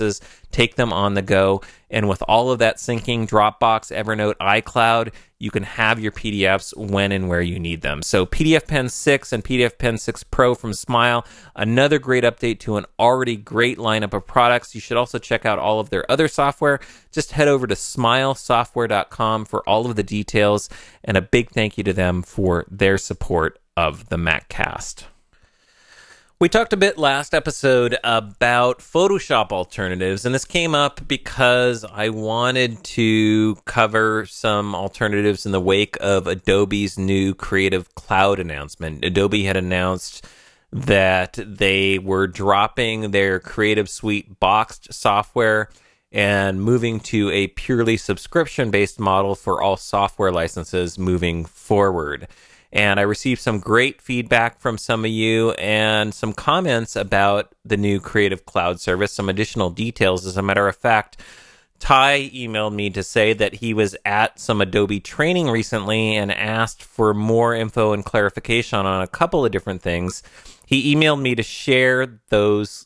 take them on the go. And with all of that syncing, Dropbox, Evernote, iCloud, you can have your PDFs when and where you need them. So PDF Pen 6 and PDF Pen 6 Pro from Smile, another great update to an already great lineup of products. You should also check out all of their other software. Just head over to smilesoftware.com for all of the details, and a big thank you to them for their support of the MacCast. We talked a bit last episode about Photoshop alternatives, and this came up because I wanted to cover some alternatives in the wake of Adobe's new Creative Cloud announcement. Adobe had announced that they were dropping their Creative Suite boxed software and moving to a purely subscription-based model for all software licenses moving forward. And I received some great feedback from some of you and some comments about the new Creative Cloud service, some additional details. As a matter of fact, Ty emailed me to say that he was at some Adobe training recently and asked for more info and clarification on a couple of different things. He emailed me to share those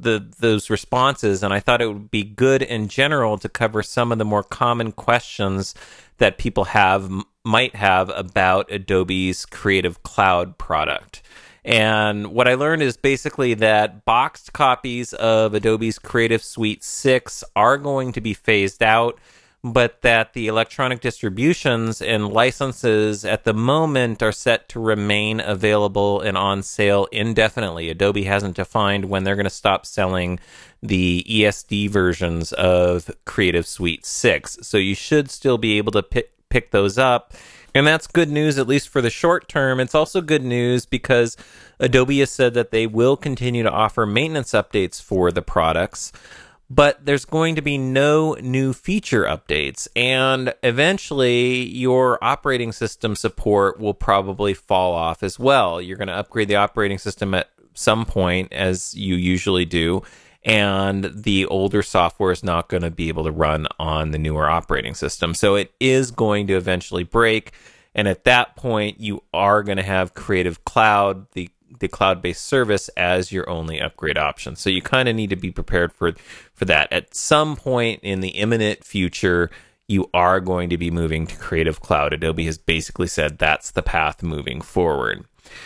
responses, and I thought it would be good in general to cover some of the more common questions that people might have about Adobe's Creative Cloud product. And what I learned is basically that boxed copies of Adobe's Creative Suite 6 are going to be phased out, but that the electronic distributions and licenses at the moment are set to remain available and on sale indefinitely. Adobe hasn't defined when they're going to stop selling the ESD versions of Creative Suite 6. So you should still be able to pick those up. And that's good news, at least for the short term. It's also good news because Adobe has said that they will continue to offer maintenance updates for the products, but there's going to be no new feature updates. And eventually, your operating system support will probably fall off as well. You're going to upgrade the operating system at some point, as you usually do, and the older software is not going to be able to run on the newer operating system. So it is going to eventually break, and at that point, you are going to have Creative Cloud, the cloud-based service, as your only upgrade option. So you kind of need to be prepared for that. At some point in the imminent future, you are going to be moving to Creative Cloud. Adobe has basically said that's the path moving forward.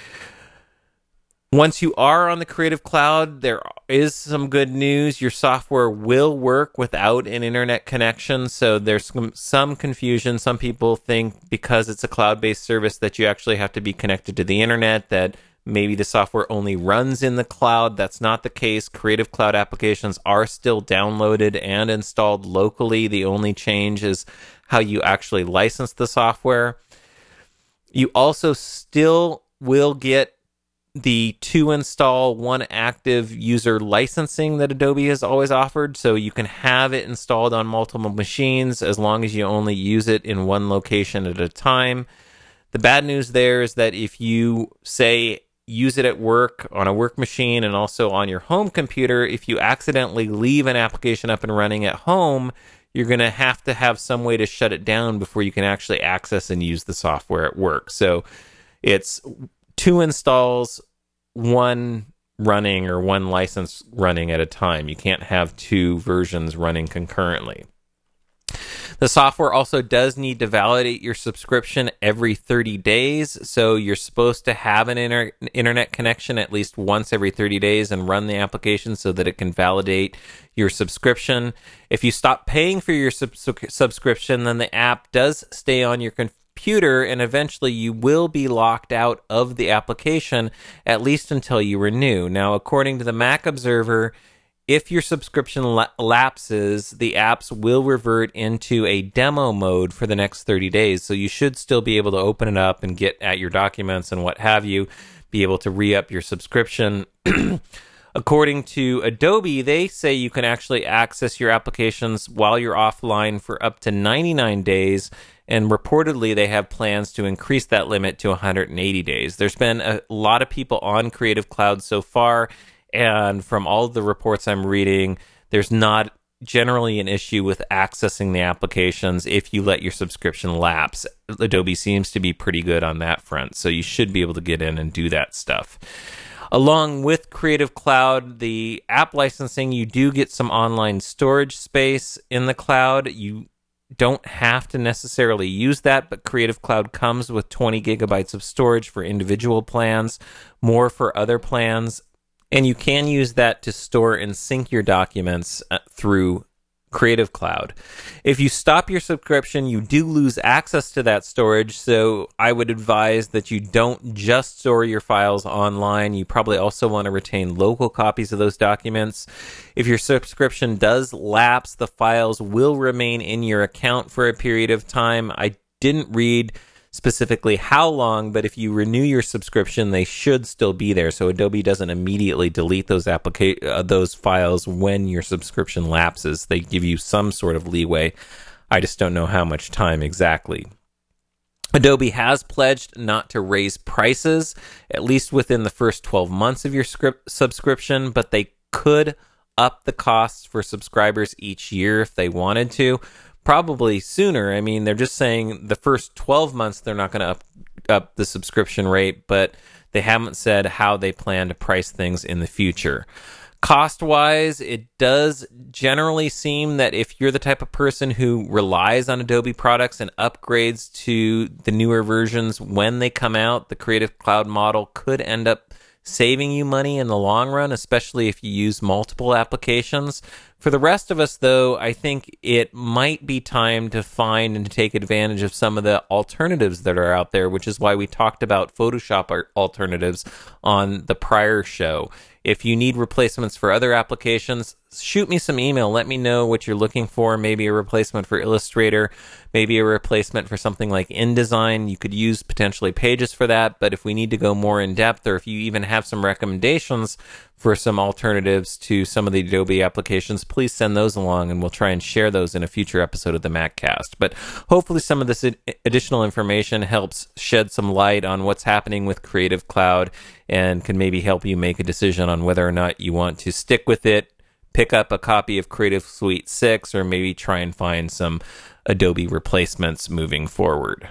Once you are on the Creative Cloud, there is some good news. Your software will work without an internet connection, so there's some confusion. Some people think because it's a cloud-based service that you actually have to be connected to the internet, that maybe the software only runs in the cloud. That's not the case. Creative Cloud applications are still downloaded and installed locally. The only change is how you actually license the software. You also still will get the 2 install, 1 active user licensing that Adobe has always offered. So you can have it installed on multiple machines as long as you only use it in one location at a time. The bad news there is that if you, say, use it at work on a work machine and also on your home computer, if you accidentally leave an application up and running at home, you're going to have some way to shut it down before you can actually access and use the software at work. So it's 2 installs, 1 running or 1 license running at a time. You can't have 2 versions running concurrently. The software also does need to validate your subscription every 30 days. So you're supposed to have an internet connection at least once every 30 days and run the application so that it can validate your subscription. If you stop paying for your subscription, then the app does stay on your computer, and eventually you will be locked out of the application, at least until you renew. Now, according to the Mac Observer, if your subscription lapses, the apps will revert into a demo mode for the next 30 days. So you should still be able to open it up and get at your documents and what have you, be able to re-up your subscription. According to Adobe, they say you can actually access your applications while you're offline for up to 99 days, and reportedly they have plans to increase that limit to 180 days. There's been a lot of people on Creative Cloud so far, and from all of the reports I'm reading, there's not generally an issue with accessing the applications if you let your subscription lapse. Adobe seems to be pretty good on that front, so you should be able to get in and do that stuff. Along with Creative Cloud, the app licensing, you do get some online storage space in the cloud. You don't have to necessarily use that, but Creative Cloud comes with 20 gigabytes of storage for individual plans, more for other plans, and you can use that to store and sync your documents through Creative Cloud. If you stop your subscription, you do lose access to that storage, so I would advise that you don't just store your files online. You probably also want to retain local copies of those documents. If your subscription does lapse, the files will remain in your account for a period of time. I didn't read specifically how long, but if you renew your subscription, they should still be there. So Adobe doesn't immediately delete those files when your subscription lapses. They give you some sort of leeway. I just don't know how much time exactly. Adobe has pledged not to raise prices, at least within the first 12 months of your subscription, but they could up the costs for subscribers each year if they wanted to. Probably sooner. I mean, they're just saying the first 12 months they're not going to up the subscription rate, but they haven't said how they plan to price things in the future. Cost-wise, it does generally seem that if you're the type of person who relies on Adobe products and upgrades to the newer versions when they come out, the Creative Cloud model could end up saving you money in the long run, especially if you use multiple applications. For the rest of us, though, I think it might be time to find and to take advantage of some of the alternatives that are out there, which is why we talked about Photoshop alternatives on the prior show. If you need replacements for other applications, shoot me some email. Let me know what you're looking for. Maybe a replacement for Illustrator, maybe a replacement for something like InDesign. You could use potentially Pages for that, but if we need to go more in depth, or if you even have some recommendations for some alternatives to some of the Adobe applications, please send those along and we'll try and share those in a future episode of the MacCast. But hopefully some of this additional information helps shed some light on what's happening with Creative Cloud and can maybe help you make a decision on whether or not you want to stick with it, pick up a copy of Creative Suite 6, or maybe try and find some Adobe replacements moving forward.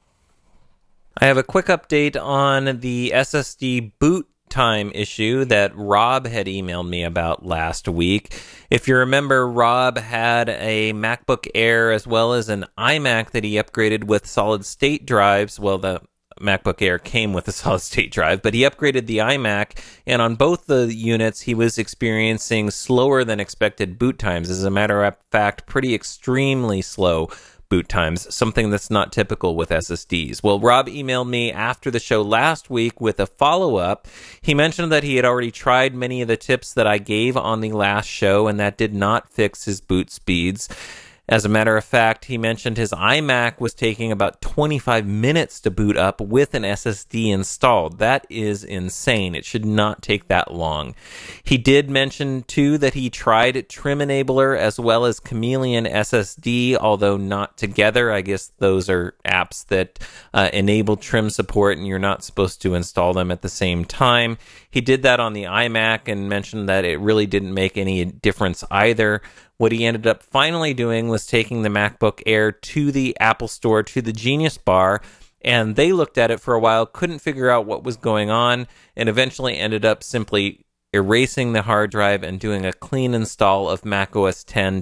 I have a quick update on the SSD boot time issue that Rob had emailed me about last week. If you remember, Rob had a MacBook Air as well as an iMac that he upgraded with solid state drives. Well, the MacBook Air came with a solid state drive, but he upgraded the iMac, and on both the units he was experiencing slower than expected boot times. As a matter of fact, pretty extremely slow boot times, something that's not typical with SSDs. Well, Rob emailed me after the show last week with a follow-up. He mentioned that he had already tried many of the tips that I gave on the last show, and that did not fix his boot speeds. As a matter of fact, he mentioned his iMac was taking about 25 minutes to boot up with an SSD installed. That is insane. It should not take that long. He did mention, too, that he tried Trim Enabler as well as Chameleon SSD, although not together. I guess those are apps that enable trim support, and you're not supposed to install them at the same time. He did that on the iMac and mentioned that it really didn't make any difference either. What he ended up finally doing was taking the MacBook Air to the Apple Store, to the Genius Bar, and they looked at it for a while, couldn't figure out what was going on, and eventually ended up simply erasing the hard drive and doing a clean install of macOS 10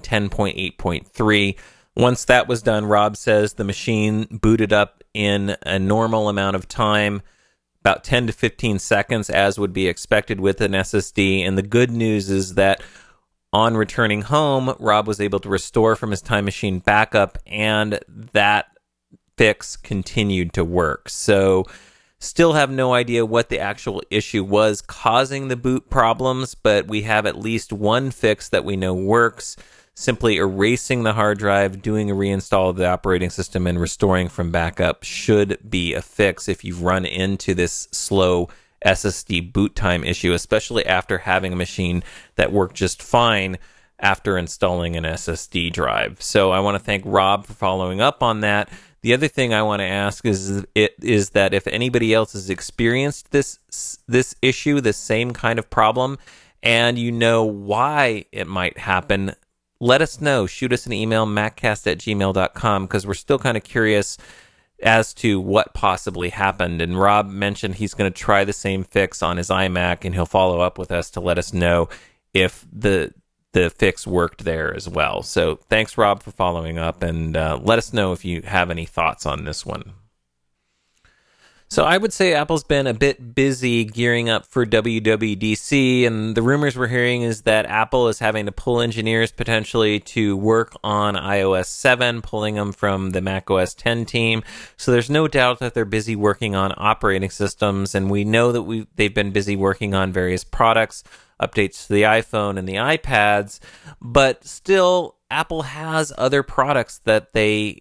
10.8.3. Once that was done, Rob says the machine booted up in a normal amount of time, about 10 to 15 seconds, as would be expected with an SSD. And the good news is that on returning home, Rob was able to restore from his Time Machine backup, and that fix continued to work. So still have no idea what the actual issue was causing the boot problems, but we have at least one fix that we know works. Simply erasing the hard drive, doing a reinstall of the operating system, and restoring from backup should be a fix if you've run into this slow SSD boot time issue, especially after having a machine that worked just fine after installing an SSD drive. So I want to thank Rob for following up on that. The other thing I want to ask is that if anybody else has experienced this issue, this same kind of problem, and you know why it might happen, let us know. Shoot us an email, maccast@gmail.com, because we're still kind of curious as to what possibly happened. And Rob mentioned he's going to try the same fix on his iMac, and he'll follow up with us to let us know if the fix worked there as well. So thanks, Rob, for following up, and let us know if you have any thoughts on this one. So I would say Apple's been a bit busy gearing up for WWDC, and the rumors we're hearing is that Apple is having to pull engineers potentially to work on iOS 7, pulling them from the macOS 10 team. So there's no doubt that they're busy working on operating systems, and we know that they've been busy working on various products, updates to the iPhone and the iPads, but still Apple has other products that they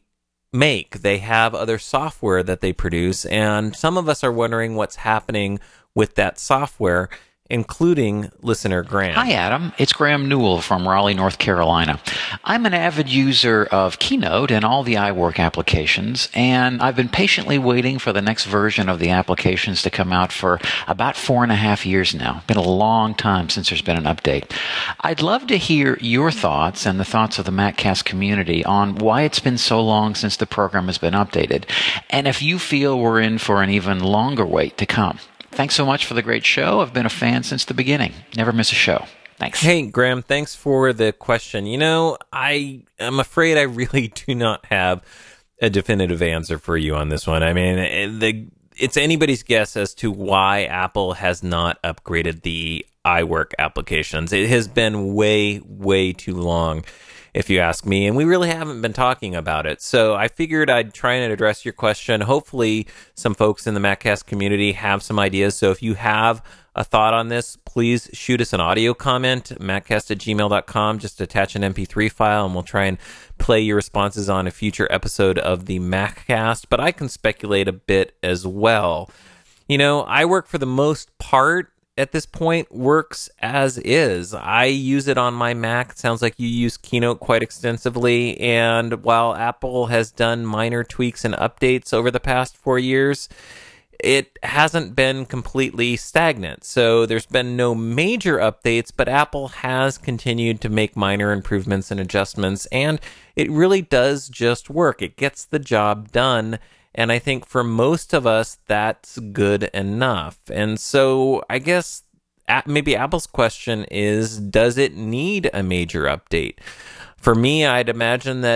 have other software that they produce, and some of us are wondering what's happening with that software, including listener Graham. Hi, Adam. It's Graham Newell from Raleigh, North Carolina. I'm an avid user of Keynote and all the iWork applications, and I've been patiently waiting for the next version of the applications to come out for about 4.5 years now. Been a long time since there's been an update. I'd love to hear your thoughts and the thoughts of the MacCast community on why it's been so long since the program has been updated, and if you feel we're in for an even longer wait to come. Thanks so much for the great show. I've been a fan since the beginning. Never miss a show. Thanks. Hey, Graham, thanks for the question. You know, I am afraid I really do not have a definitive answer for you on this one. I mean, it's anybody's guess as to why Apple has not upgraded the iWork applications. It has been way, way too long, if you ask me, and we really haven't been talking about it. So I figured I'd try and address your question. Hopefully some folks in the MacCast community have some ideas. So if you have a thought on this, please shoot us an audio comment, maccast@gmail.com. Just attach an MP3 file, and we'll try and play your responses on a future episode of the MacCast. But I can speculate a bit as well. You know, iWork, for the most part, at this point, works as is. I use it on my Mac. It sounds like you use Keynote quite extensively. And while Apple has done minor tweaks and updates over the past 4 years, it hasn't been completely stagnant. So there's been no major updates, but Apple has continued to make minor improvements and adjustments, and it really does just work. It gets the job done. And I think for most of us, that's good enough. And so I guess maybe Apple's question is, does it need a major update? For me, I'd imagine that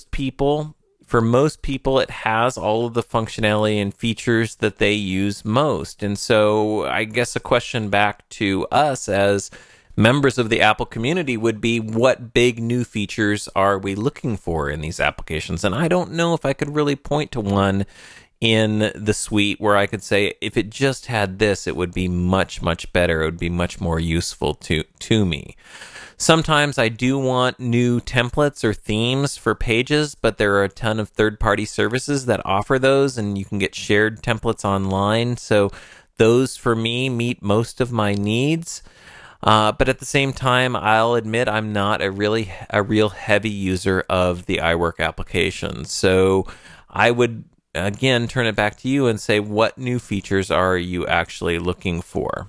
for most people, it has all of the functionality and features that they use most. And so I guess a question back to us as members of the Apple community would be, what big new features are we looking for in these applications? And I don't know if I could really point to one in the suite where I could say, if it just had this, it would be much, much better. It would be much more useful to me. Sometimes I do want new templates or themes for pages, but there are a ton of third-party services that offer those, and you can get shared templates online. So those, for me, meet most of my needs. But at the same time, I'll admit I'm not a real heavy user of the iWork application. So I would, again, turn it back to you and say, what new features are you actually looking for?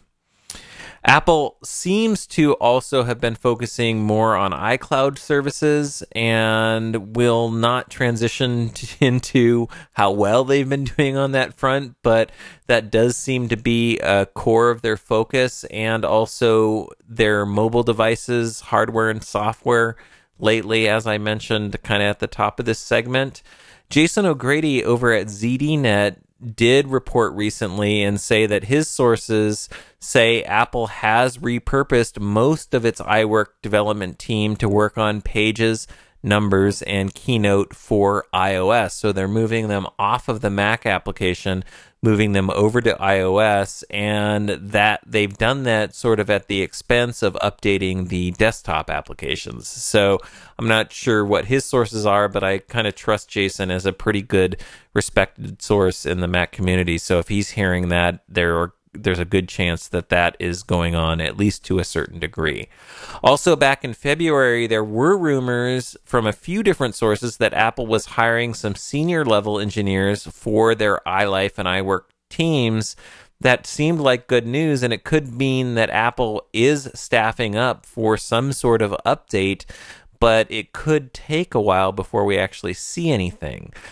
Apple seems to also have been focusing more on iCloud services and will not transition into how well they've been doing on that front, but that does seem to be a core of their focus, and also their mobile devices, hardware and software lately, as I mentioned kind of at the top of this segment. Jason O'Grady over at ZDNet did report recently and say that his sources say Apple has repurposed most of its iWork development team to work on Pages, Numbers, and Keynote for iOS. So they're moving them off of the Mac application, moving them over to iOS, and that they've done that sort of at the expense of updating the desktop applications. So I'm not sure what his sources are, but I kind of trust Jason as a pretty good respected source in the Mac community. So if he's hearing that, there's a good chance that that is going on, at least to a certain degree. Also, back in February, there were rumors from a few different sources that Apple was hiring some senior level engineers for their iLife and iWork teams. That seemed like good news, and it could mean that Apple is staffing up for some sort of update, but it could take a while before we actually see anything.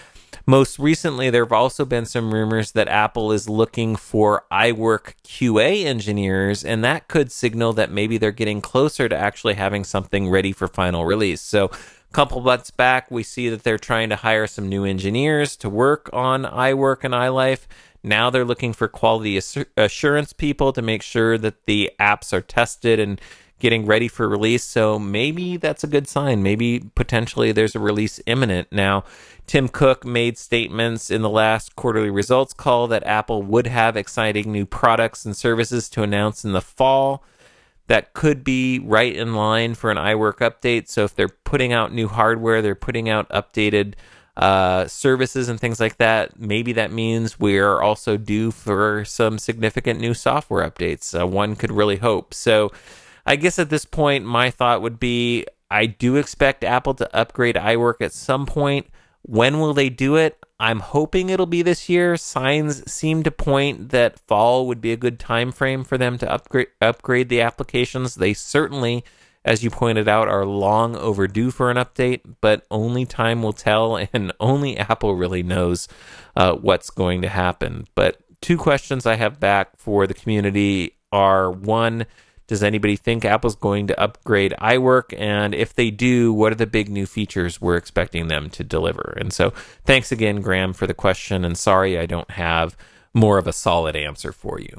Most recently, there have also been some rumors that Apple is looking for iWork QA engineers, and that could signal that maybe they're getting closer to actually having something ready for final release. So a couple months back, we see that they're trying to hire some new engineers to work on iWork and iLife. Now they're looking for quality assurance people to make sure that the apps are tested and getting ready for release. So maybe that's a good sign. Maybe potentially there's a release imminent. Now, Tim Cook made statements in the last quarterly results call that Apple would have exciting new products and services to announce in the fall that could be right in line for an iWork update. So if they're putting out new hardware, they're putting out updated services and things like that, maybe that means we're also due for some significant new software updates. One could really hope. So I guess at this point, my thought would be I do expect Apple to upgrade iWork at some point. When will they do it? I'm hoping it'll be this year. Signs seem to point that fall would be a good time frame for them to upgrade the applications. They certainly, as you pointed out, are long overdue for an update, but only time will tell, and only Apple really knows what's going to happen. But two questions I have back for the community are, one, does anybody think Apple's going to upgrade iWork? And if they do, what are the big new features we're expecting them to deliver? And so thanks again, Graham, for the question. And sorry I don't have more of a solid answer for you.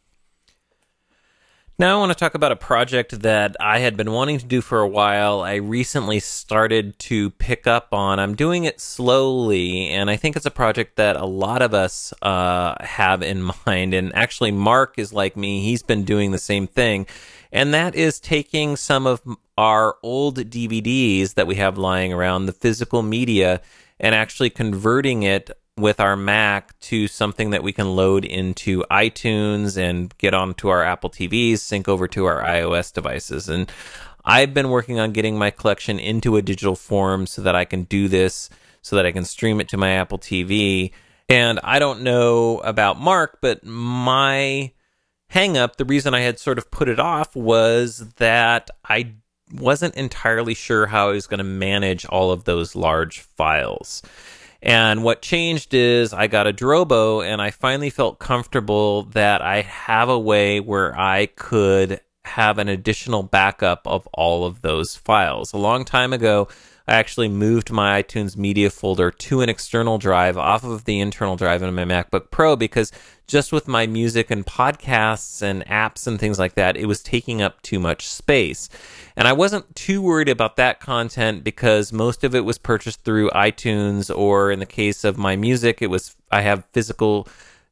Now I want to talk about a project that I had been wanting to do for a while. I recently started to pick up on. I'm doing it slowly, and I think it's a project that a lot of us have in mind. And actually, Mark is like me. He's been doing the same thing, and that is taking some of our old DVDs that we have lying around, the physical media, and actually converting it with our Mac to something that we can load into iTunes and get onto our Apple TVs, sync over to our iOS devices. And I've been working on getting my collection into a digital form so that I can do this, so that I can stream it to my Apple TV. And I don't know about Mark, but my hang up, the reason I had sort of put it off was that I wasn't entirely sure how I was going to manage all of those large files. And what changed is I got a Drobo, and I finally felt comfortable that I have a way where I could have an additional backup of all of those files. A long time ago, I actually moved my iTunes media folder to an external drive off of the internal drive in my MacBook Pro, because just with my music and podcasts and apps and things like that, it was taking up too much space. And I wasn't too worried about that content because most of it was purchased through iTunes, or in the case of my music, I have physical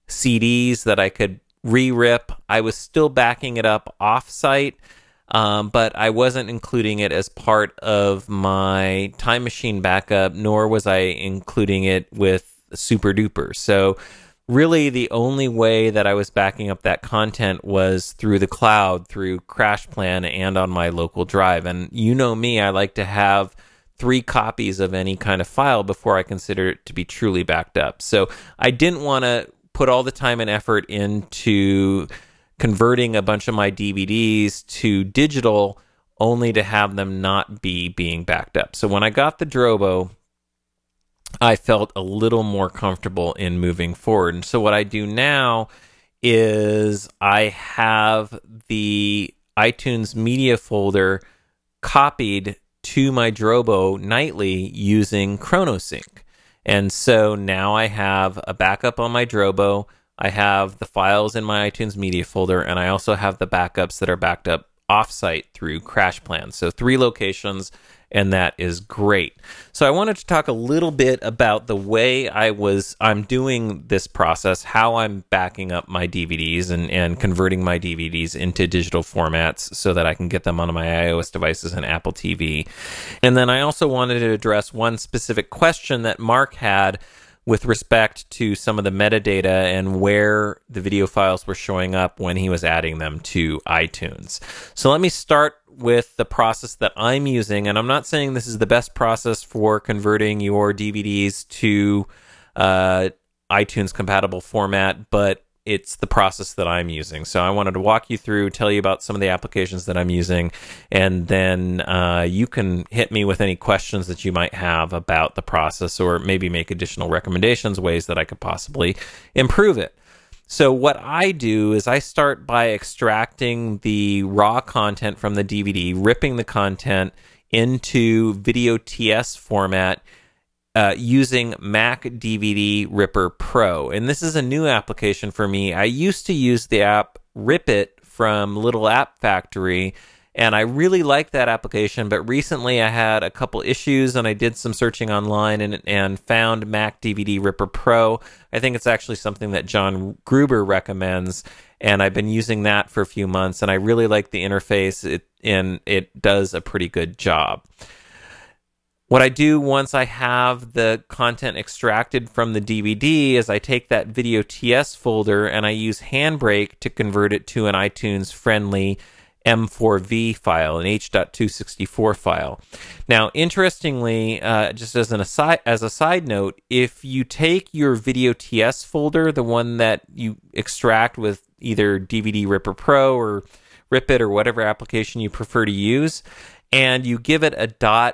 CDs that I could re-rip. I was still backing it up off-site, but I wasn't including it as part of my Time Machine backup, nor was I including it with Super Duper. So really the only way that I was backing up that content was through the cloud, through CrashPlan, and on my local drive. And you know me, I like to have 3 copies of any kind of file before I consider it to be truly backed up. So I didn't want to put all the time and effort into converting a bunch of my DVDs to digital only to have them not be being backed up. So when I got the Drobo, I felt a little more comfortable in moving forward. And so what I do now is I have the iTunes media folder copied to my Drobo nightly using ChronoSync. And so now I have a backup on my Drobo, I have the files in my iTunes media folder, and I also have the backups that are backed up offsite through CrashPlan. So 3 locations, and that is great. So I wanted to talk a little bit about the way I'm doing this process, how I'm backing up my DVDs and converting my DVDs into digital formats so that I can get them onto my iOS devices and Apple TV. And then I also wanted to address one specific question that Mark had with respect to some of the metadata and where the video files were showing up when he was adding them to iTunes. So let me start with the process that I'm using, and I'm not saying this is the best process for converting your DVDs to iTunes compatible format, but it's the process that I'm using. So I wanted to walk you through, tell you about some of the applications that I'm using, and then you can hit me with any questions that you might have about the process, or maybe make additional recommendations, ways that I could possibly improve it. So what I do is I start by extracting the raw content from the DVD, ripping the content into video TS format, using Mac DVD Ripper Pro. And this is a new application for me. I used to use the app Rip It from Little App Factory, and I really liked that application, but recently I had a couple issues and I did some searching online and found Mac DVD Ripper Pro. I think it's actually something that John Gruber recommends, and I've been using that for a few months, and I really like the interface, and it does a pretty good job. What I do once I have the content extracted from the DVD is I take that video TS folder and I use Handbrake to convert it to an iTunes-friendly M4V file, an H.264 file. Now, interestingly, just as a side note, if you take your video TS folder, the one that you extract with either DVD Ripper Pro or Rip It or whatever application you prefer to use, and you give it a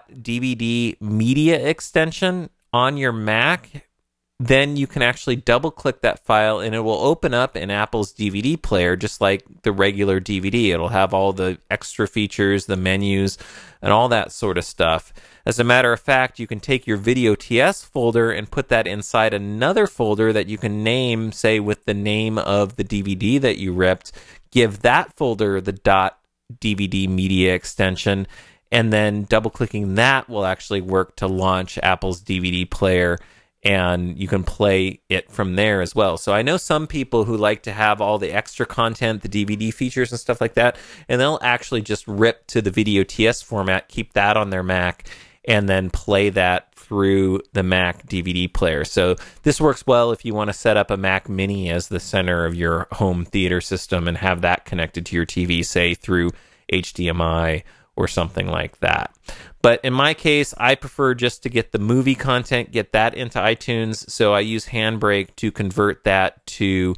.dvd media extension on your Mac, then you can actually double-click that file, and it will open up in Apple's DVD player, just like the regular DVD. It'll have all the extra features, the menus, and all that sort of stuff. As a matter of fact, you can take your Video TS folder and put that inside another folder that you can name, say, with the name of the DVD that you ripped. Give that folder the .dvd media extension, and then double-clicking that will actually work to launch Apple's DVD player, and you can play it from there as well. So I know some people who like to have all the extra content, the DVD features and stuff like that, and they'll actually just rip to the Video TS format, keep that on their Mac, and then play that through the Mac DVD player. So this works well if you want to set up a Mac Mini as the center of your home theater system and have that connected to your TV, say through HDMI or something like that. But in my case, I prefer just to get the movie content, get that into iTunes, so I use Handbrake to convert that to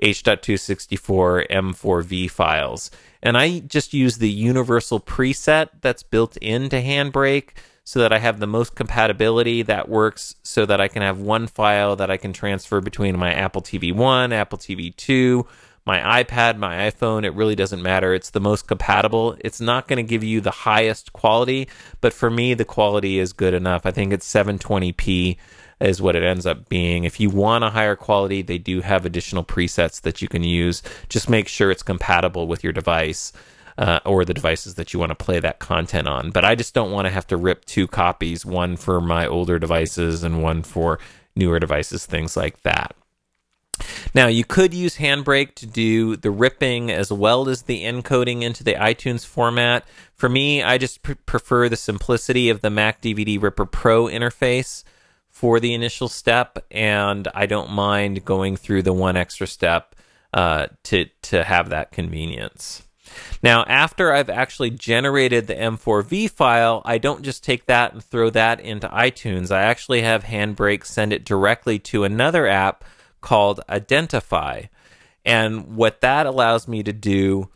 H.264 M4V files. And I just use the universal preset that's built into Handbrake so that I have the most compatibility that works, so that I can have one file that I can transfer between my Apple TV 1, Apple TV 2, my iPad, my iPhone. It really doesn't matter. It's the most compatible. It's not going to give you the highest quality, but for me, the quality is good enough. I think it's 720p is what it ends up being. If you want a higher quality, they do have additional presets that you can use. Just make sure it's compatible with your device, or the devices that you want to play that content on. But I just don't want to have to rip two copies, one for my older devices and one for newer devices, things like that. Now, you could use Handbrake to do the ripping as well as the encoding into the iTunes format. For me, I just prefer the simplicity of the Mac DVD Ripper Pro interface for the initial step, and I don't mind going through the one extra step to have that convenience. Now, after I've actually generated the M4V file, I don't just take that and throw that into iTunes. I actually have Handbrake send it directly to another app called Identify. And what that allows me to do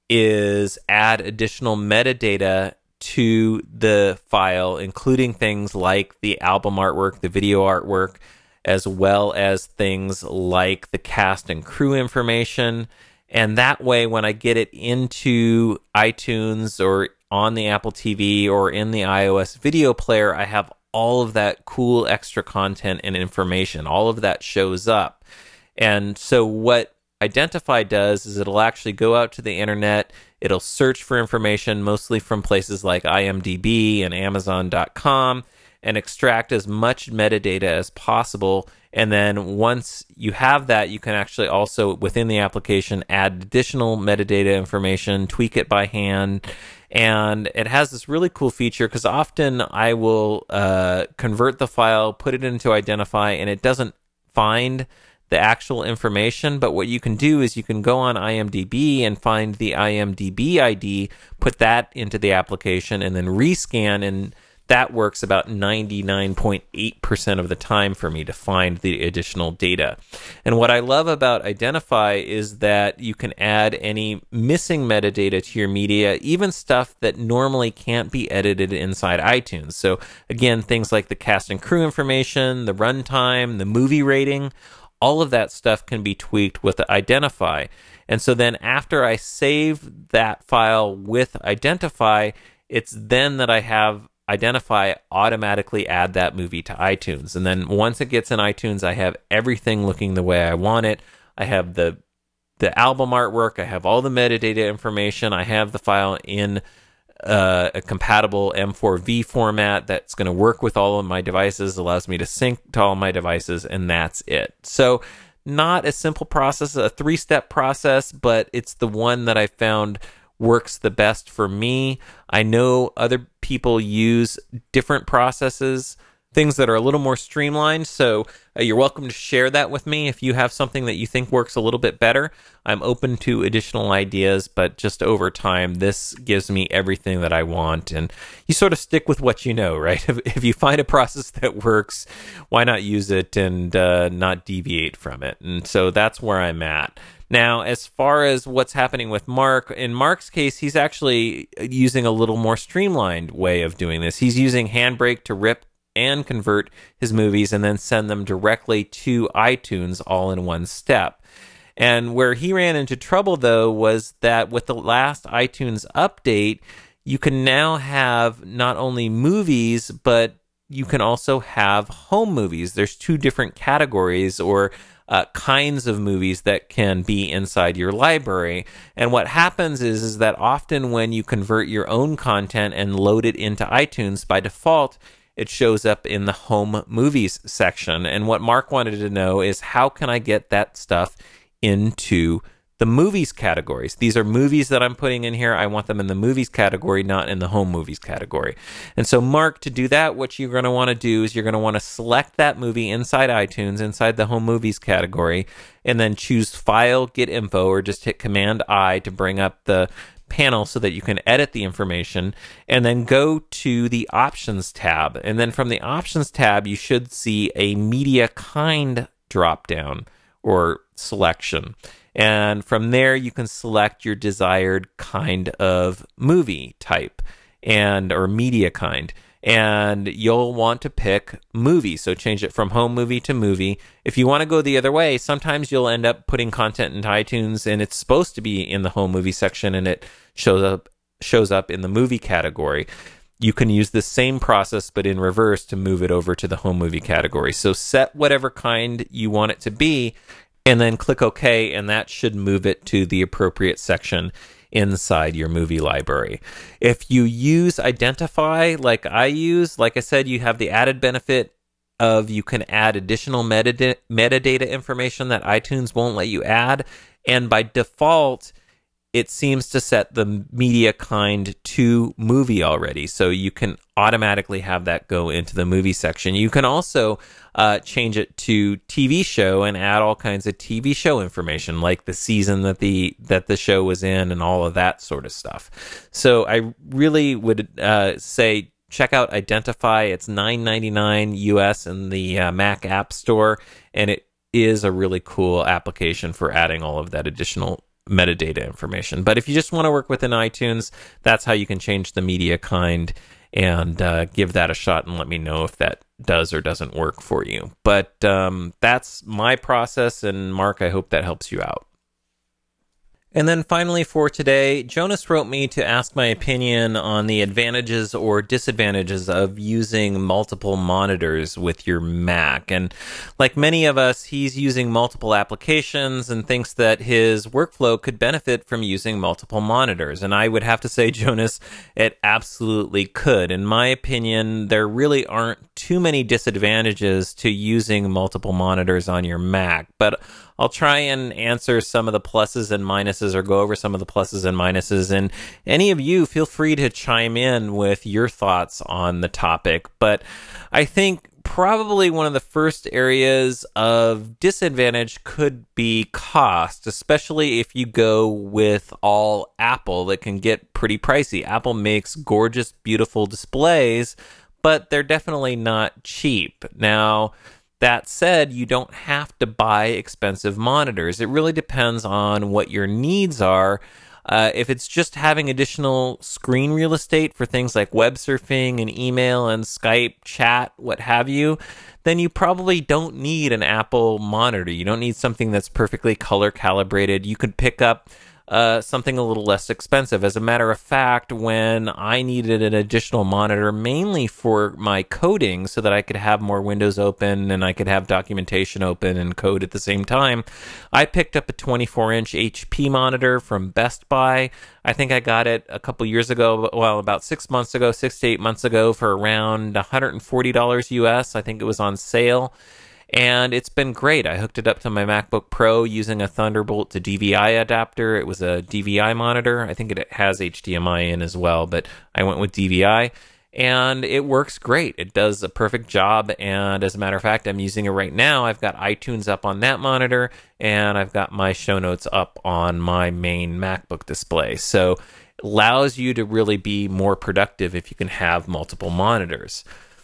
is add additional metadata to the file, including things like the album artwork, the video artwork, as well as things like the cast and crew information. And that way, when I get it into iTunes or on the Apple TV or in the iOS video player, I have all of that cool extra content and information. All of that shows up. And so what Identify does is it'll actually go out to the internet. It'll search for information, mostly from places like IMDb and Amazon.com, and extract as much metadata as possible. And then once you have that, you can actually also, within the application, add additional metadata information, tweak it by hand. And it has this really cool feature, because often I will convert the file, put it into Identify, and it doesn't find the actual information. But what you can do is you can go on IMDb and find the IMDb ID, put that into the application, and then rescan and that works about 99.8% of the time for me to find the additional data. And what I love about Identify is that you can add any missing metadata to your media, even stuff that normally can't be edited inside iTunes. So again, things like the cast and crew information, the runtime, the movie rating, all of that stuff can be tweaked with Identify. And so then after I save that file with Identify, it's then that I have Identify automatically add that movie to iTunes. And then once it gets in iTunes, I have everything looking the way I want it. I have the album artwork. I have all the metadata information. I have the file in a compatible M4V format that's going to work with all of my devices, allows me to sync to all my devices, and that's it. So not a simple process, a 3-step process, but it's the one that I found works the best for me. I know other people use different processes, things that are a little more streamlined, so you're welcome to share that with me. If you have something that you think works a little bit better, I'm open to additional ideas, but just over time, this gives me everything that I want, and you sort of stick with what you know, right? If you find a process that works, why not use it and not deviate from it? And so that's where I'm at. Now, as far as what's happening with Mark, in Mark's case, he's actually using a little more streamlined way of doing this. He's using Handbrake to rip and convert his movies and then send them directly to iTunes all in one step. And where he ran into trouble, though, was that with the last iTunes update, you can now have not only movies, but you can also have home movies. There's 2 different categories or kinds of movies that can be inside your library. And what happens is that often when you convert your own content and load it into iTunes, by default, it shows up in the home movies section. And what Mark wanted to know is, how can I get that stuff into the movies categories? These are movies that I'm putting in here. I want them in the movies category, not in the home movies category. And so, Mark, to do that, what you're going to want to do is you're going to want to select that movie inside iTunes, inside the home movies category, and then choose File, Get Info, or just hit Command-I to bring up the panel so that you can edit the information, and then go to the Options tab. And then from the Options tab, you should see a Media Kind drop-down or selection. And from there, you can select your desired kind of movie type or media kind. And you'll want to pick movie. So change it from home movie to movie. If you want to go the other way, sometimes you'll end up putting content into iTunes and it's supposed to be in the home movie section and it shows up in the movie category. You can use the same process but in reverse to move it over to the home movie category. So set whatever kind you want it to be, and then click OK, and that should move it to the appropriate section inside your movie library. If you use Identify like I use, like I said, you have the added benefit of you can add additional metadata information that iTunes won't let you add, and by default, it seems to set the media kind to movie already, so you can automatically have that go into the movie section. You can also change it to TV show and add all kinds of TV show information, like the season that the show was in and all of that sort of stuff. So I really would say check out Identify. It's $9.99 US in the Mac App Store, and it is a really cool application for adding all of that additional metadata information. But if you just want to work within iTunes, that's how you can change the media kind, and give that a shot and let me know if that does or doesn't work for you. But that's my process, and Mark, I hope that helps you out. And then finally for today, Jonas wrote me to ask my opinion on the advantages or disadvantages of using multiple monitors with your Mac. And like many of us, he's using multiple applications and thinks that his workflow could benefit from using multiple monitors. And I would have to say, Jonas, it absolutely could. In my opinion, there really aren't too many disadvantages to using multiple monitors on your Mac. But I'll try and answer some of the pluses and minuses, or go over some of the pluses and minuses. And any of you, feel free to chime in with your thoughts on the topic. But I think probably one of the first areas of disadvantage could be cost, especially if you go with all Apple. That can get pretty pricey. Apple makes gorgeous, beautiful displays, but they're definitely not cheap. Now, that said, you don't have to buy expensive monitors. It really depends on what your needs are. If it's just having additional screen real estate for things like web surfing and email and Skype chat, what have you, then you probably don't need an Apple monitor. You don't need something that's perfectly color calibrated. You could pick up something a little less expensive. As a matter of fact, when I needed an additional monitor, mainly for my coding, so that I could have more windows open and I could have documentation open and code at the same time, I picked up a 24-inch HP monitor from Best Buy. I think I got it a couple years ago, well, about 6 months ago, 6 to 8 months ago, for around $140 US. I think it was on sale. And it's been great. I hooked it up to my MacBook Pro using a Thunderbolt to DVI adapter. It was a DVI monitor. I think it has HDMI in as well, but I went with DVI. And it works great. It does a perfect job. And as a matter of fact, I'm using it right now. I've got iTunes up on that monitor, and I've got my show notes up on my main MacBook display. So it allows you to really be more productive if you can have multiple monitors.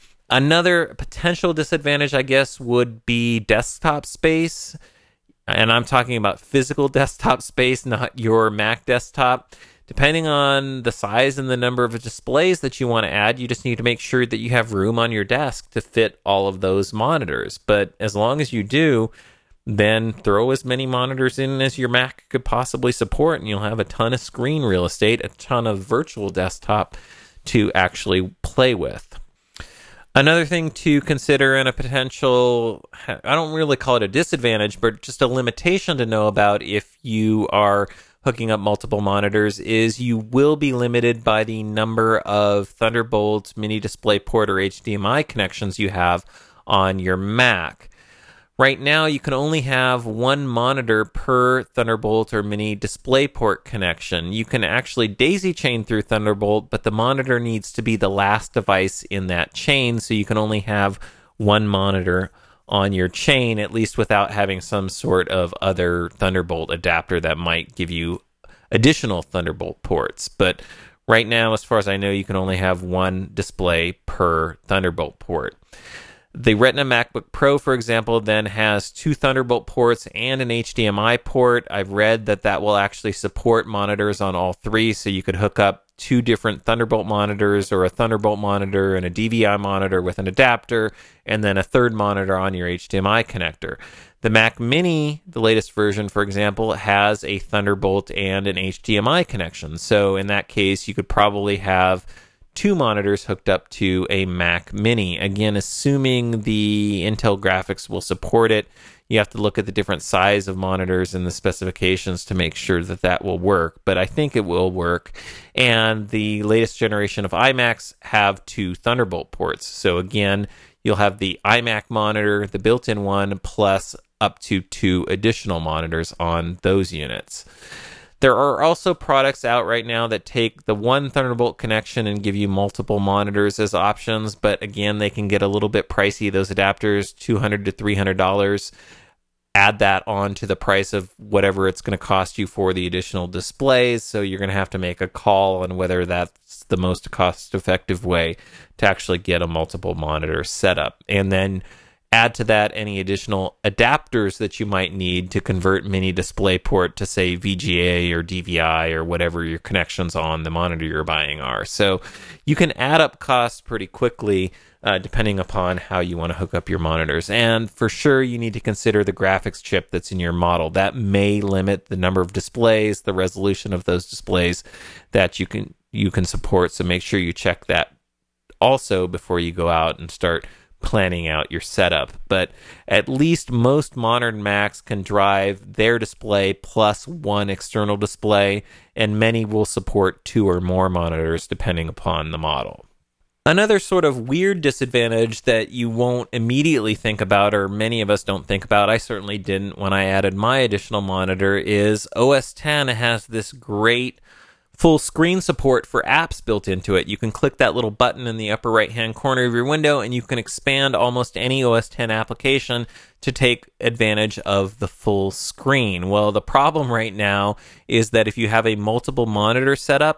Another potential disadvantage, I guess, would be desktop space. And I'm talking about physical desktop space, not your Mac desktop. Depending on the size and the number of displays that you want to add, you just need to make sure that you have room on your desk to fit all of those monitors. But as long as you do, then throw as many monitors in as your Mac could possibly support, and you'll have a ton of screen real estate, a ton of virtual desktop to actually play with. Another thing to consider, and a potential, I don't really call it a disadvantage, but just a limitation to know about if you are hooking up multiple monitors, is you will be limited by the number of Thunderbolt, mini DisplayPort, or HDMI connections you have on your Mac. Right now, you can only have one monitor per Thunderbolt or mini DisplayPort connection. You can actually daisy chain through Thunderbolt, but the monitor needs to be the last device in that chain, so you can only have one monitor on your chain, at least without having some sort of other Thunderbolt adapter that might give you additional Thunderbolt ports. But right now, as far as I know, you can only have one display per Thunderbolt port. The Retina MacBook Pro, for example, then has two Thunderbolt ports and an HDMI port. I've read that that will actually support monitors on all three, so you could hook up two different Thunderbolt monitors, or a Thunderbolt monitor and a DVI monitor with an adapter, and then a third monitor on your HDMI connector. The Mac Mini, the latest version, for example, has a Thunderbolt and an HDMI connection. So in that case, you could probably have two monitors hooked up to a Mac Mini. Again, assuming the Intel graphics will support it, you have to look at the different size of monitors and the specifications to make sure that that will work. But I think it will work. And the latest generation of iMacs have two Thunderbolt ports. So again, you'll have the iMac monitor, the built-in one, plus up to two additional monitors on those units. There are also products out right now that take the one Thunderbolt connection and give you multiple monitors as options, but again, they can get a little bit pricey. Those adapters, $200 to $300. Add that on to the price of whatever it's going to cost you for the additional displays, so you're going to have to make a call on whether that's the most cost-effective way to actually get a multiple monitor setup. And then add to that any additional adapters that you might need to convert mini DisplayPort to, say, VGA or DVI or whatever your connections on the monitor you're buying are. So you can add up costs pretty quickly depending upon how you want to hook up your monitors. And for sure, you need to consider the graphics chip that's in your model. That may limit the number of displays, the resolution of those displays that you can support. So make sure you check that also before you go out and start planning out your setup. But at least most modern Macs can drive their display plus one external display, and many will support two or more monitors depending upon the model. Another sort of weird disadvantage that you won't immediately think about, or many of us don't think about, I certainly didn't when I added my additional monitor, is OS X has this great full screen support for apps built into it. You can click that little button in the upper right hand corner of your window, and you can expand almost any OS X application to take advantage of the full screen. Well, the problem right now is that if you have a multiple monitor setup,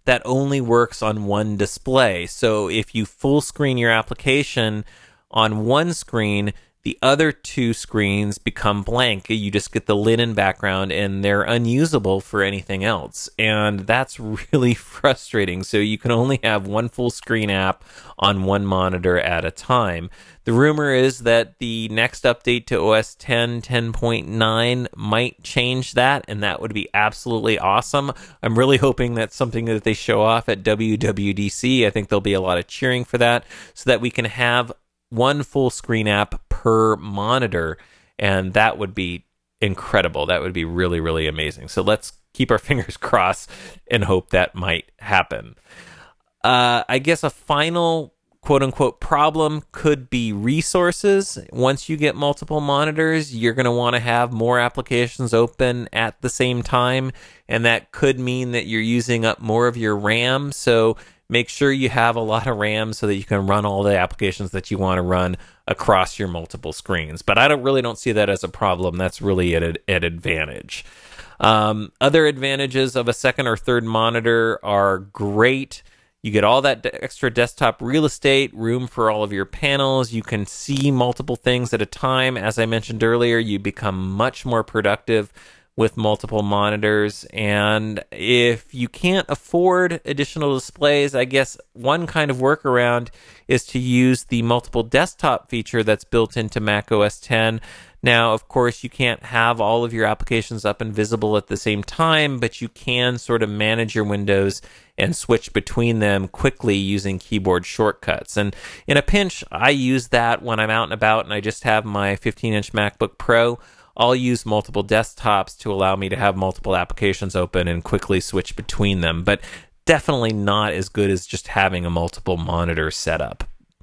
that only works on one display. So if you full screen your application on one screen, the other two screens become blank. You just get the linen background and they're unusable for anything else. And that's really frustrating. So you can only have one full screen app on one monitor at a time. The rumor is that the next update to OS 10, 10.9 might change that, and that would be absolutely awesome. I'm really hoping that's something that they show off at WWDC. I think there'll be a lot of cheering for that, so that we can have one full screen app per monitor, and that would be incredible. That would be really, really amazing. So let's keep our fingers crossed and hope that might happen. I guess a final quote-unquote problem could be resources. Once you get multiple monitors, you're going to want to have more applications open at the same time, and that could mean that you're using up more of your RAM. So make sure you have a lot of RAM so that you can run all the applications that you want to run across your multiple screens. But I don't see that as a problem. That's really an advantage. Other advantages of a second or third monitor are great. You get all that extra desktop real estate, room for all of your panels. You can see multiple things at a time. As I mentioned earlier, you become much more productive with multiple monitors. And if you can't afford additional displays, I guess one kind of workaround is to use the multiple desktop feature that's built into Mac OS X. Now, of course, you can't have all of your applications up and visible at the same time, but you can sort of manage your windows and switch between them quickly using keyboard shortcuts. And in a pinch, I use that when I'm out and about and I just have my 15-inch MacBook Pro. I'll use multiple desktops to allow me to have multiple applications open and quickly switch between them, but definitely not as good as just having a multiple monitor setup.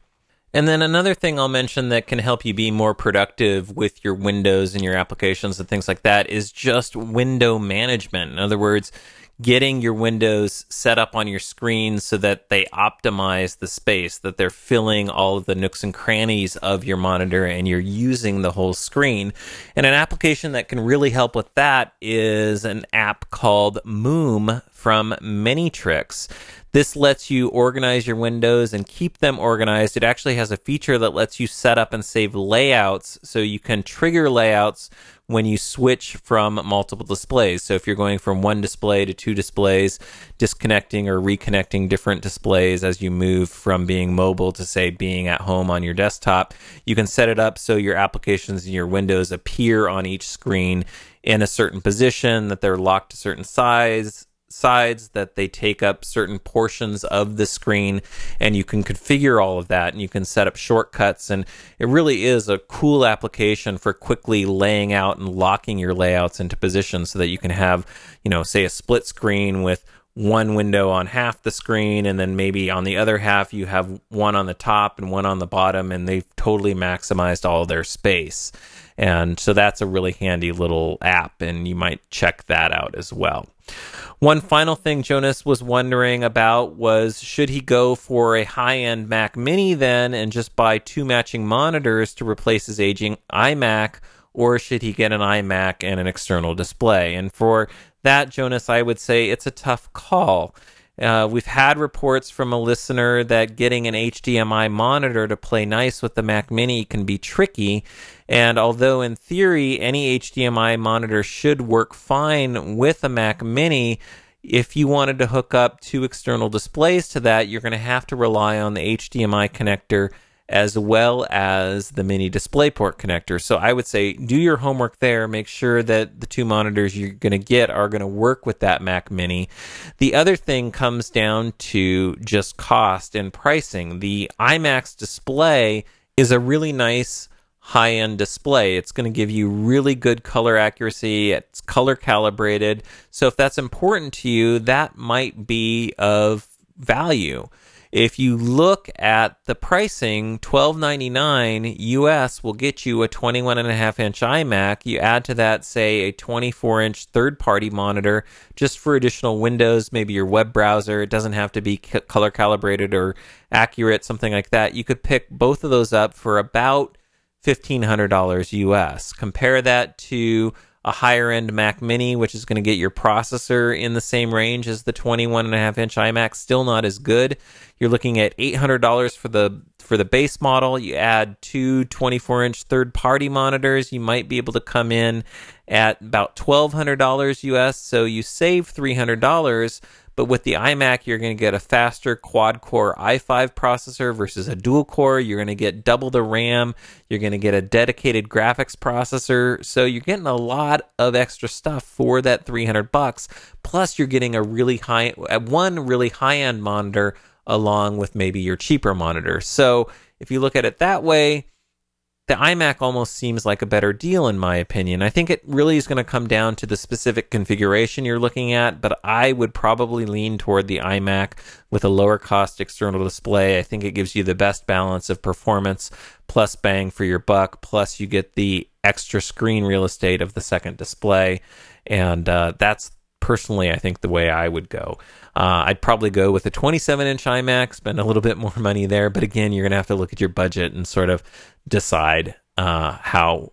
And then another thing I'll mention that can help you be more productive with your windows and your applications and things like that is just window management. In other words, getting your windows set up on your screen so that they optimize the space, that they're filling all of the nooks and crannies of your monitor and you're using the whole screen. And an application that can really help with that is an app called Moom from Manytrix. This lets you organize your windows and keep them organized. It actually has a feature that lets you set up and save layouts, so you can trigger layouts when you switch from multiple displays. So if you're going from one display to two displays, disconnecting or reconnecting different displays as you move from being mobile to, say, being at home on your desktop, you can set it up so your applications and your windows appear on each screen in a certain position, that they're locked to certain sides, that they take up certain portions of the screen, and you can configure all of that, and you can set up shortcuts. And it really is a cool application for quickly laying out and locking your layouts into position so that you can have, say, a split screen with one window on half the screen, and then maybe on the other half you have one on the top and one on the bottom, and they've totally maximized all their space. And so that's a really handy little app, and you might check that out as well. One final thing Jonas was wondering about was, should he go for a high-end Mac Mini then and just buy two matching monitors to replace his aging iMac, or should he get an iMac and an external display? And for that, Jonas, I would say it's a tough call. We've had reports from a listener that getting an HDMI monitor to play nice with the Mac Mini can be tricky. And although in theory any HDMI monitor should work fine with a Mac Mini, if you wanted to hook up two external displays to that, you're going to have to rely on the HDMI connector as well as the mini DisplayPort connector. So I would say do your homework there. Make sure that the two monitors you're going to get are going to work with that Mac Mini. The other thing comes down to just cost and pricing. The IMAX display is a really nice high-end display. It's going to give you really good color accuracy. It's color calibrated. So if that's important to you, that might be of value. If you look at the pricing, $12.99 US will get you a 21.5-inch iMac. You add to that, say, a 24-inch third-party monitor just for additional windows, maybe your web browser. It doesn't have to be color calibrated or accurate, something like that. You could pick both of those up for about $1,500 US. Compare that to a higher end Mac Mini, which is going to get your processor in the same range as the 21.5-inch iMac. Still not as good. You're looking at $800 for the base model. You add two 24-inch third-party monitors, you might be able to come in at about $1,200 US. So you save $300. But with the iMac, you're going to get a faster quad-core i5 processor versus a dual-core. You're going to get double the RAM. You're going to get a dedicated graphics processor. So you're getting a lot of extra stuff for that $300. Plus, you're getting one really high-end monitor along with maybe your cheaper monitor. So if you look at it that way, the iMac almost seems like a better deal in my opinion. I think it really is going to come down to the specific configuration you're looking at, but I would probably lean toward the iMac with a lower cost external display. I think it gives you the best balance of performance plus bang for your buck, plus you get the extra screen real estate of the second display, and that's personally, I think, the way I would go. I'd probably go with a 27-inch iMac, spend a little bit more money there, but again, you're going to have to look at your budget and sort of decide how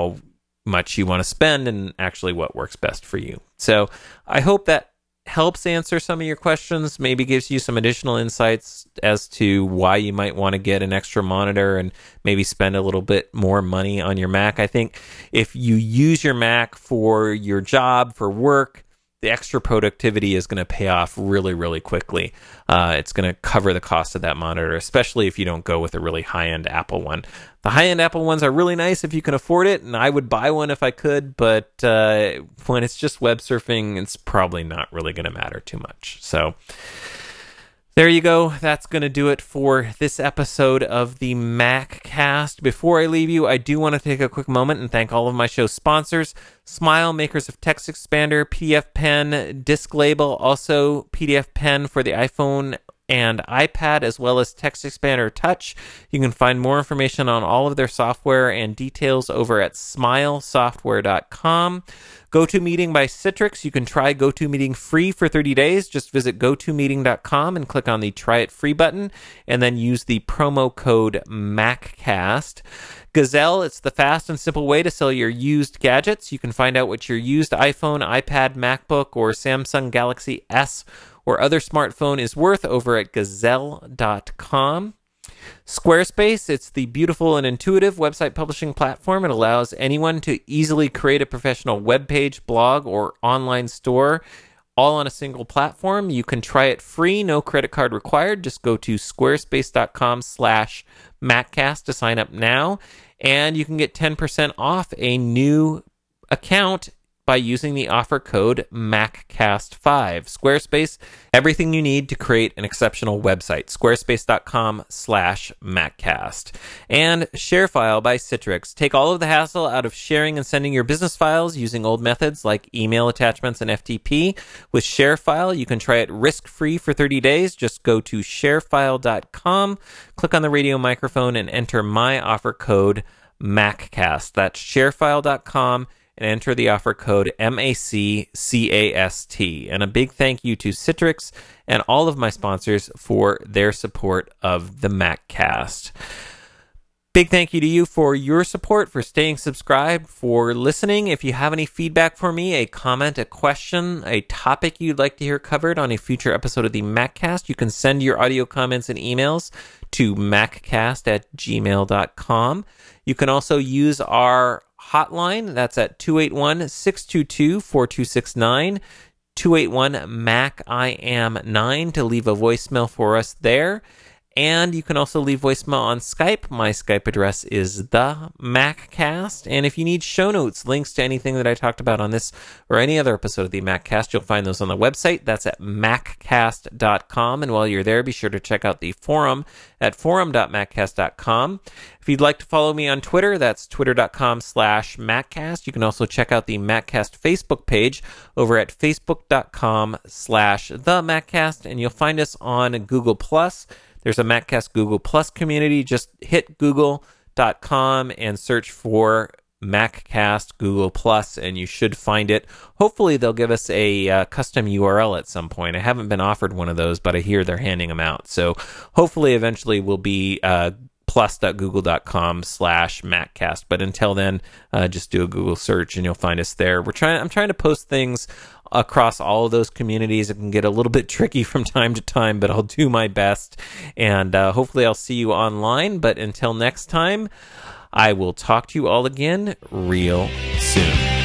much you want to spend and actually what works best for you. So I hope that helps answer some of your questions, maybe gives you some additional insights as to why you might want to get an extra monitor and maybe spend a little bit more money on your Mac. I think if you use your Mac for your job, for work, the extra productivity is going to pay off really, really quickly. It's going to cover the cost of that monitor, especially if you don't go with a really high-end Apple one. The high-end Apple ones are really nice if you can afford it, and I would buy one if I could, but when it's just web surfing, it's probably not really going to matter too much. So there you go. That's going to do it for this episode of the MacCast. Before I leave you, I do want to take a quick moment and thank all of my show sponsors: Smile, makers of Text Expander, PDF Pen, Disc Label, also PDF Pen for the iPhone and iPad, as well as Text Expander Touch. You can find more information on all of their software and details over at smilesoftware.com. GoToMeeting by Citrix. You can try GoToMeeting free for 30 days. Just visit gotomeeting.com and click on the Try It Free button, and then use the promo code MacCast. Gazelle, it's the fast and simple way to sell your used gadgets. You can find out what your used iPhone, iPad, MacBook, or Samsung Galaxy S or other smartphone is worth over at gazelle.com. Squarespace, it's the beautiful and intuitive website publishing platform. It allows anyone to easily create a professional web page, blog, or online store, all on a single platform. You can try it free, no credit card required. Just go to squarespace.com/MacCast to sign up now, and you can get 10% off a new account by using the offer code MacCast5. Squarespace, everything you need to create an exceptional website. Squarespace.com/MacCast. And ShareFile by Citrix. Take all of the hassle out of sharing and sending your business files using old methods like email attachments and FTP. With ShareFile, you can try it risk-free for 30 days. Just go to sharefile.com, click on the radio microphone, and enter my offer code MacCast. That's sharefile.com. and enter the offer code MACCAST. And a big thank you to Citrix and all of my sponsors for their support of the MacCast. Big thank you to you for your support, for staying subscribed, for listening. If you have any feedback for me, a comment, a question, a topic you'd like to hear covered on a future episode of the MacCast, you can send your audio comments and emails to maccast@gmail.com. You can also use our hotline. That's at 281-622-4269, 281-MAC-I-AM-9 to leave a voicemail for us there. And you can also leave voicemail on Skype. My Skype address is the MacCast. And if you need show notes, links to anything that I talked about on this or any other episode of the MacCast, you'll find those on the website. That's at maccast.com. And while you're there, be sure to check out the forum at forum.maccast.com. If you'd like to follow me on Twitter, that's twitter.com/MacCast. You can also check out the MacCast Facebook page over at facebook.com/TheMacCast. And you'll find us on Google+. There's a MacCast Google Plus community. Just hit google.com and search for MacCast Google Plus, and you should find it. Hopefully, they'll give us a custom URL at some point. I haven't been offered one of those, but I hear they're handing them out. So hopefully, eventually, we'll be plus.google.com/MacCast. But until then, just do a Google search and you'll find us there. I'm trying to post things across all of those communities. It can get a little bit tricky from time to time, but I'll do my best. And hopefully I'll see you online. But until next time, I will talk to you all again real soon.